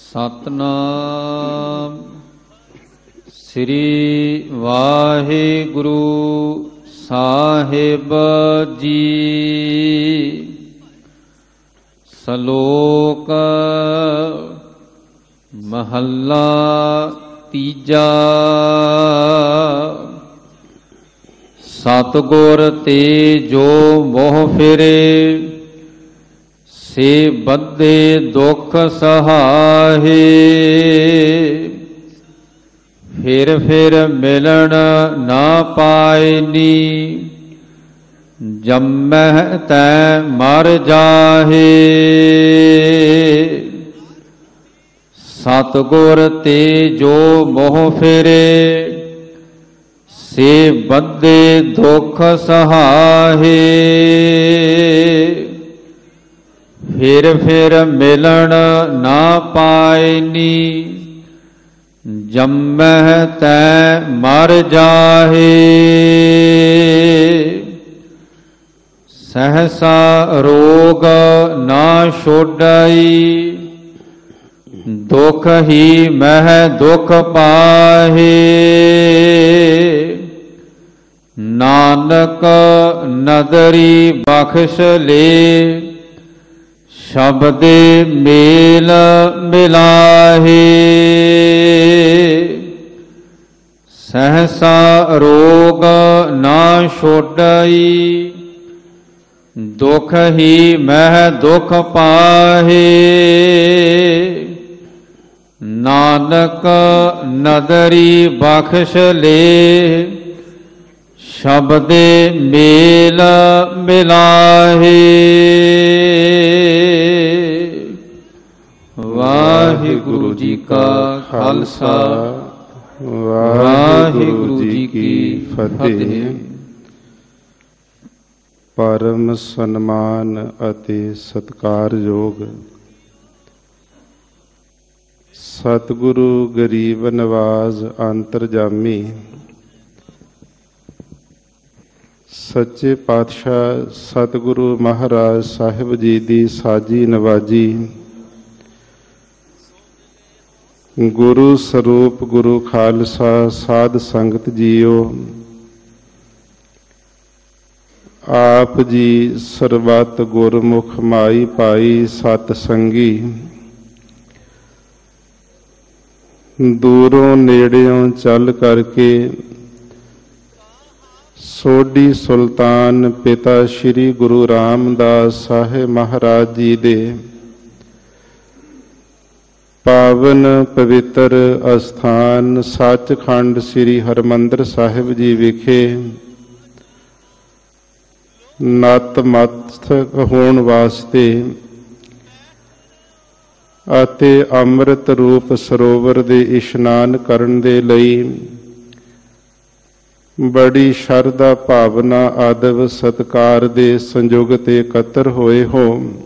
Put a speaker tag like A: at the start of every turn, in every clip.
A: ਸਤਨਾਮ ਸ੍ਰੀ ਵਾਹਿਗੁਰੂ ਸਾਹਿਬ ਜੀ। ਸ਼ਲੋਕ ਮਹੱਲਾ ਤੀਜਾ। ਸਤਿਗੁਰ ਤੇ ਜੋ ਮੋਹ ਫਿਰੇ, ਸੇ ਬੱਧੇ ਦੁਖ ਸਹਾਏ। ਫਿਰ ਫਿਰ ਮਿਲਣ ਨਾ ਪਾਇਨੀ, ਜੰਮਹਿ ਤੈ ਮਰ ਜਾਹੇ। ਸਤਿਗੁਰ ਤੇ ਜੋ ਮੋਹ ਫਿਰੇ, ਸੇ ਬੱਧੇ ਦੁਖ ਸਹਾਏ। ਫਿਰ ਫਿਰ ਮਿਲਣ ਨਾ ਪਾਇਨੀ, ਜੰਮਹਿ ਤੈ ਮਰ ਜਾਹੇ। ਸਹਸਾ ਰੋਗ ਨਾ ਛੋਡਈ, ਦੁਖ ਹੀ ਮਹਿ ਦੁਖ ਪਾਹੇ। ਨਾਨਕ ਨਦਰੀ ਬਖਸ਼ ਲੇ, ਸ਼ਬਦੇ ਮੇਲ ਮਿਲਾਹੇ। ਸਹਸਾ ਰੋਗ ਨਾ ਛੋਡਈ, ਦੁਖ ਹੀ ਮਹਿ ਦੁਖ ਪਾਹੇ। ਨਾਨਕ ਨਦਰੀ ਬਖਸ਼ ਲੇ, ਸ਼ਬਦੇ ਮੇਲ ਮਿਲਾਹੇ। ਵਾਹਿਗੁਰੂ ਜੀ ਕਾ ਖਾਲਸਾ, ਵਾਹਿਗੁਰੂ ਜੀ ਕੀ ਫਤਿਹ।
B: ਪਰਮ ਸਨਮਾਨ ਅਤੇ ਸਤਿਕਾਰਯੋਗ ਸਤਿਗੁਰੂ ਗਰੀਬ ਨਵਾਜ਼ ਅੰਤਰਜਾਮੀ ਸੱਚੇ ਪਾਤਸ਼ਾਹ ਸਤਿਗੁਰੂ ਮਹਾਰਾਜ ਸਾਹਿਬ ਜੀ ਦੀ ਸਾਜੀ ਨਵਾਜੀ, ਗੁਰੂ ਸਰੂਪ ਗੁਰੂ ਖਾਲਸਾ ਸਾਧ ਸੰਗਤ ਜੀਓ, ਆਪ ਜੀ ਸਰਬੱਤ ਗੁਰਮੁਖ ਮਾਈ ਪਾਈ ਸਤ ਸੰਗੀ। ਦੂਰੋਂ ਨੇੜਿਓਂ ਚੱਲ ਕਰਕੇ ਸੋਢੀ ਸੁਲਤਾਨ ਪਿਤਾ ਸ਼੍ਰੀ ਗੁਰੂ ਰਾਮਦਾਸ ਸਾਹਿਬ ਮਹਾਰਾਜ ਜੀ ਦੇ ਪਾਵਨ ਪਵਿੱਤਰ ਅਸਥਾਨ ਸੱਚਖੰਡ ਸ੍ਰੀ ਹਰਿਮੰਦਰ ਸਾਹਿਬ ਜੀ ਵਿਖੇ ਨਤਮਸਤਕ ਹੋਣ ਵਾਸਤੇ ਅਤੇ ਅੰਮ੍ਰਿਤ ਰੂਪ ਸਰੋਵਰ ਦੇ ਇਸ਼ਨਾਨ ਕਰਨ ਦੇ ਲਈ ਬੜੀ ਸ਼ਰਧਾ ਭਾਵਨਾ ਆਦਬ ਸਤਿਕਾਰ ਦੇ ਸੰਯੋਗ ਤੇ ਇਕੱਤਰ ਹੋਏ ਹੋ।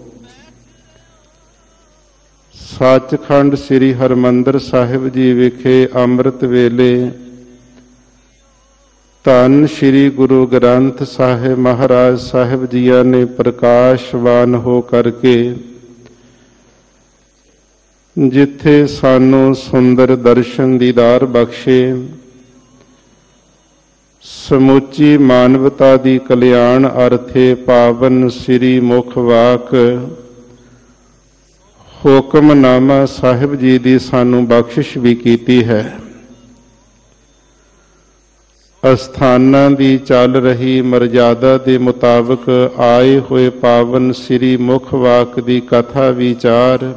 B: ਸੱਚਖੰਡ ਸ੍ਰੀ ਹਰਿਮੰਦਰ ਸਾਹਿਬ ਜੀ ਵਿਖੇ ਅੰਮ੍ਰਿਤ ਵੇਲੇ ਧੰਨ ਸ੍ਰੀ ਗੁਰੂ ਗ੍ਰੰਥ ਸਾਹਿਬ ਮਹਾਰਾਜ ਸਾਹਿਬ ਜੀਆਂ ਨੇ ਪ੍ਰਕਾਸ਼ਵਾਨ ਹੋ ਕਰਕੇ ਜਿੱਥੇ ਸਾਨੂੰ ਸੁੰਦਰ ਦਰਸ਼ਨ ਦੀਦਾਰ ਬਖਸ਼ੇ, ਸਮੁੱਚੀ ਮਾਨਵਤਾ ਦੀ ਕਲਿਆਣ ਅਰਥੇ ਪਾਵਨ ਸ੍ਰੀ ਮੁਖ ਵਾਕ ਹੁਕਮਨਾਮਾ ਸਾਹਿਬ ਜੀ ਦੀ ਸਾਨੂੰ ਬਖਸ਼ਿਸ਼ ਵੀ ਕੀਤੀ ਹੈ। ਅਸਥਾਨਾਂ ਦੀ ਚੱਲ ਰਹੀ ਮਰਜ਼ਾਦਾ ਦੇ ਮੁਤਾਬਕ ਆਏ ਹੋਏ ਪਾਵਨ ਸ੍ਰੀ ਮੁਖ ਵਾਕ ਦੀ ਕਥਾ ਵਿਚਾਰ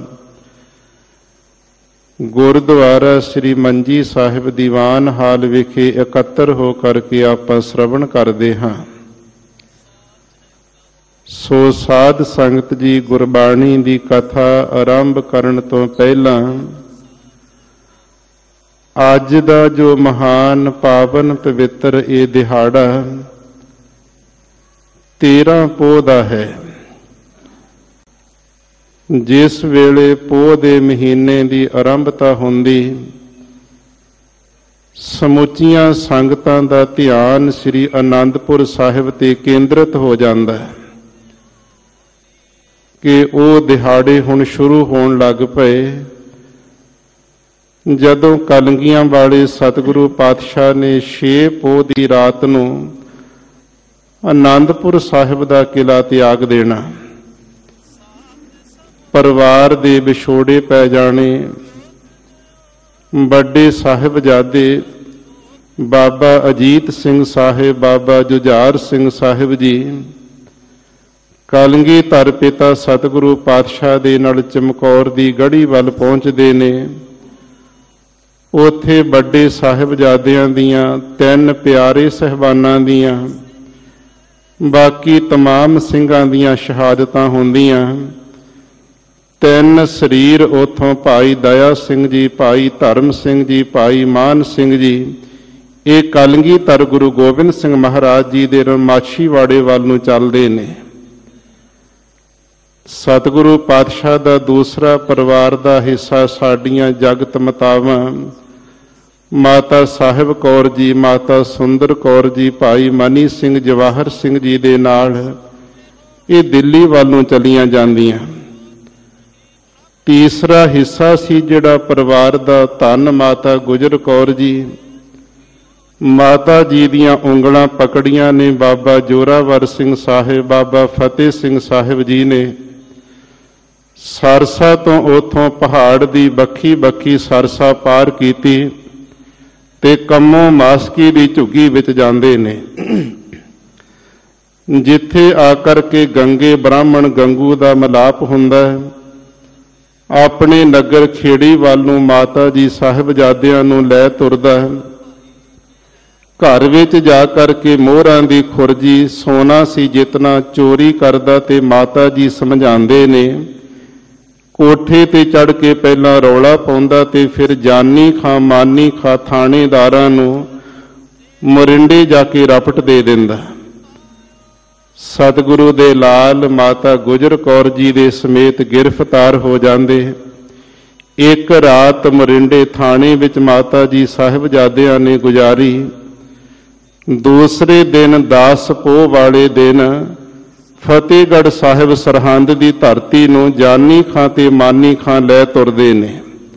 B: ਗੁਰਦੁਆਰਾ ਸ੍ਰੀ ਮੰਜੀ ਸਾਹਿਬ ਦੀਵਾਨ ਹਾਲ ਵਿਖੇ ਇਕੱਤਰ ਹੋ ਕਰਕੇ ਆਪਾਂ ਸ਼ਰਵਣ ਕਰਦੇ ਹਾਂ। ਸੋ ਸਾਧ ਸੰਗਤ ਜੀ, ਗੁਰਬਾਣੀ ਦੀ ਕਥਾ ਆਰੰਭ ਕਰਨ ਤੋਂ ਪਹਿਲਾਂ ਅੱਜ ਦਾ ਜੋ ਮਹਾਨ ਪਾਵਨ ਪਵਿੱਤਰ ਇਹ ਦਿਹਾੜਾ 13 ਪੋਹ ਦਾ ਹੈ। ਜਿਸ ਵੇਲੇ ਪੋਹ ਦੇ ਮਹੀਨੇ ਦੀ ਆਰੰਭਤਾ ਹੁੰਦੀ, ਸਮੁੱਚੀਆਂ ਸੰਗਤਾਂ ਦਾ ਧਿਆਨ ਸ੍ਰੀ ਅਨੰਦਪੁਰ ਸਾਹਿਬ ਤੇ ਕੇਂਦਰਿਤ ਹੋ ਜਾਂਦਾ ਹੈ ਕਿ ਉਹ ਦਿਹਾੜੇ ਹੁਣ ਸ਼ੁਰੂ ਹੋਣ ਲੱਗ ਪਏ ਜਦੋਂ ਕਲੰਗੀਆਂ ਵਾਲੇ ਸਤਿਗੁਰੂ ਪਾਤਸ਼ਾਹ ਨੇ 6 ਪੋਹ ਦੀ ਰਾਤ ਨੂੰ ਆਨੰਦਪੁਰ ਸਾਹਿਬ ਦਾ ਕਿਲ੍ਹਾ ਤਿਆਗ ਦੇਣਾ, ਪਰਿਵਾਰ ਦੇ ਵਿਛੋੜੇ ਪੈ ਜਾਣੇ, ਵੱਡੇ ਸਾਹਿਬਜ਼ਾਦੇ ਬਾਬਾ ਅਜੀਤ ਸਿੰਘ ਸਾਹਿਬ, ਬਾਬਾ ਜੁਝਾਰ ਸਿੰਘ ਸਾਹਿਬ ਜੀ ਕਲਗੀਧਰ ਪਿਤਾ ਸਤਿਗੁਰੂ ਪਾਤਸ਼ਾਹ ਦੇ ਨਾਲ ਚਮਕੌਰ ਦੀ ਗੜ੍ਹੀ ਵੱਲ ਪਹੁੰਚਦੇ ਨੇ। ਉੱਥੇ ਵੱਡੇ ਸਾਹਿਬਜ਼ਾਦਿਆਂ ਦੀਆਂ 3 ਪਿਆਰੇ ਸਹਿਬਾਨਾਂ ਦੀਆਂ, ਬਾਕੀ ਤਮਾਮ ਸਿੰਘਾਂ ਦੀਆਂ ਸ਼ਹਾਦਤਾਂ ਹੁੰਦੀਆਂ। 3 ਸਰੀਰ ਉੱਥੋਂ ਭਾਈ ਦਇਆ ਸਿੰਘ ਜੀ, ਭਾਈ ਧਰਮ ਸਿੰਘ ਜੀ, ਭਾਈ ਮਾਨ ਸਿੰਘ ਜੀ, ਇਹ ਕਲਗੀਧਰ ਗੁਰੂ ਗੋਬਿੰਦ ਸਿੰਘ ਮਹਾਰਾਜ ਜੀ ਦੇ ਮਾਛੀਵਾੜੇ ਵੱਲ ਨੂੰ ਚੱਲਦੇ ਨੇ। ਸਤਿਗੁਰੂ ਪਾਤਸ਼ਾਹ ਦਾ ਦੂਸਰਾ ਪਰਿਵਾਰ ਦਾ ਹਿੱਸਾ ਸਾਡੀਆਂ ਜਗਤ ਮਾਤਾਵਾਂ, ਮਾਤਾ ਸਾਹਿਬ ਕੌਰ ਜੀ, ਮਾਤਾ ਸੁੰਦਰ ਕੌਰ ਜੀ, ਭਾਈ ਮਨੀ ਸਿੰਘ, ਜਵਾਹਰ ਸਿੰਘ ਜੀ ਦੇ ਨਾਲ ਇਹ ਦਿੱਲੀ ਵੱਲ ਨੂੰ ਚਲੀਆਂ ਜਾਂਦੀਆਂ। ਤੀਸਰਾ ਹਿੱਸਾ ਸੀ ਜਿਹੜਾ ਪਰਿਵਾਰ ਦਾ, ਧੰਨ ਮਾਤਾ ਗੁਜਰ ਕੌਰ ਜੀ, ਮਾਤਾ ਜੀ ਦੀਆਂ ਉਂਗਲਾਂ ਪਕੜੀਆਂ ਨੇ ਬਾਬਾ ਜੋਰਾਵਰ ਸਿੰਘ ਸਾਹਿਬ, ਬਾਬਾ ਫਤਿਹ ਸਿੰਘ ਸਾਹਿਬ ਜੀ ਨੇ। ਸਰਸਾ ਤੋਂ ਉਥੋਂ ਪਹਾੜ ਦੀ ਬੱਖੀ ਸਰਸਾ ਪਾਰ ਕੀਤੀ ਤੇ ਕੰਮੋਂ ਮਾਸਕੀ ਦੀ ਝੁੱਗੀ ਵਿੱਚ ਜਾਂਦੇ ਨੇ, ਜਿੱਥੇ ਆ ਕਰਕੇ ਗੰਗੇ ਬ੍ਰਾਹਮਣ ਗੰਗੂ ਦਾ ਮਿਲਾਪ ਹੁੰਦਾ ਹੈ। ਆਪਣੇ ਨਗਰ ਖੇੜੀ ਵੱਲ ਨੂੰ ਮਾਤਾ ਜੀ ਸਾਹਿਬਜ਼ਾਦਿਆਂ ਨੂੰ ਲੈ ਤੁਰਦਾ ਹੈ। ਘਰ ਵਿੱਚ ਜਾ ਕਰਕੇ ਮੋਹਰਾਂ ਦੀ ਖੁਰਜੀ ਸੋਨਾ ਸੀ ਜਿਤਨਾ ਚੋਰੀ ਕਰਦਾ ਤੇ ਮਾਤਾ ਜੀ ਸਮਝਾਉਂਦੇ ਨੇ। ਕੋਠੇ ਤੇ ਚੜ੍ਹ ਕੇ ਪਹਿਲਾਂ ਰੌਲਾ ਪਾਉਂਦਾ ਤੇ ਫਿਰ ਜਾਨੀ ਖਾਂ ਮਾਨੀ ਖਾਂ ਥਾਣੇਦਾਰਾਂ ਨੂੰ ਮੋਰਿੰਡੇ ਜਾ ਕੇ ਰਪਟ ਦੇ ਦਿੰਦਾ। ਸਤਿਗੁਰੂ ਦੇ ਲਾਲ ਮਾਤਾ ਗੁਜਰ ਕੌਰ ਜੀ ਦੇ ਸਮੇਤ ਗ੍ਰਿਫਤਾਰ ਹੋ ਜਾਂਦੇ। ਇੱਕ ਰਾਤ ਮੋਰਿੰਡੇ ਥਾਣੇ ਵਿੱਚ ਮਾਤਾ ਜੀ ਸਾਹਿਬਜ਼ਾਦਿਆਂ ਨੇ ਗੁਜ਼ਾਰੀ। ਦੂਸਰੇ ਦਿਨ 10 ਪੋਹ ਵਾਲੇ ਦਿਨ ਫਤਿਹਗੜ੍ਹ ਸਾਹਿਬ ਸਰਹੰਦ ਦੀ ਧਰਤੀ ਨੂੰ ਜਾਨੀ ਖਾਂ ਤੇ ਮਾਨੀ ਖਾਂ ਲੈ ਤੁਰਦੇ ਨੇ।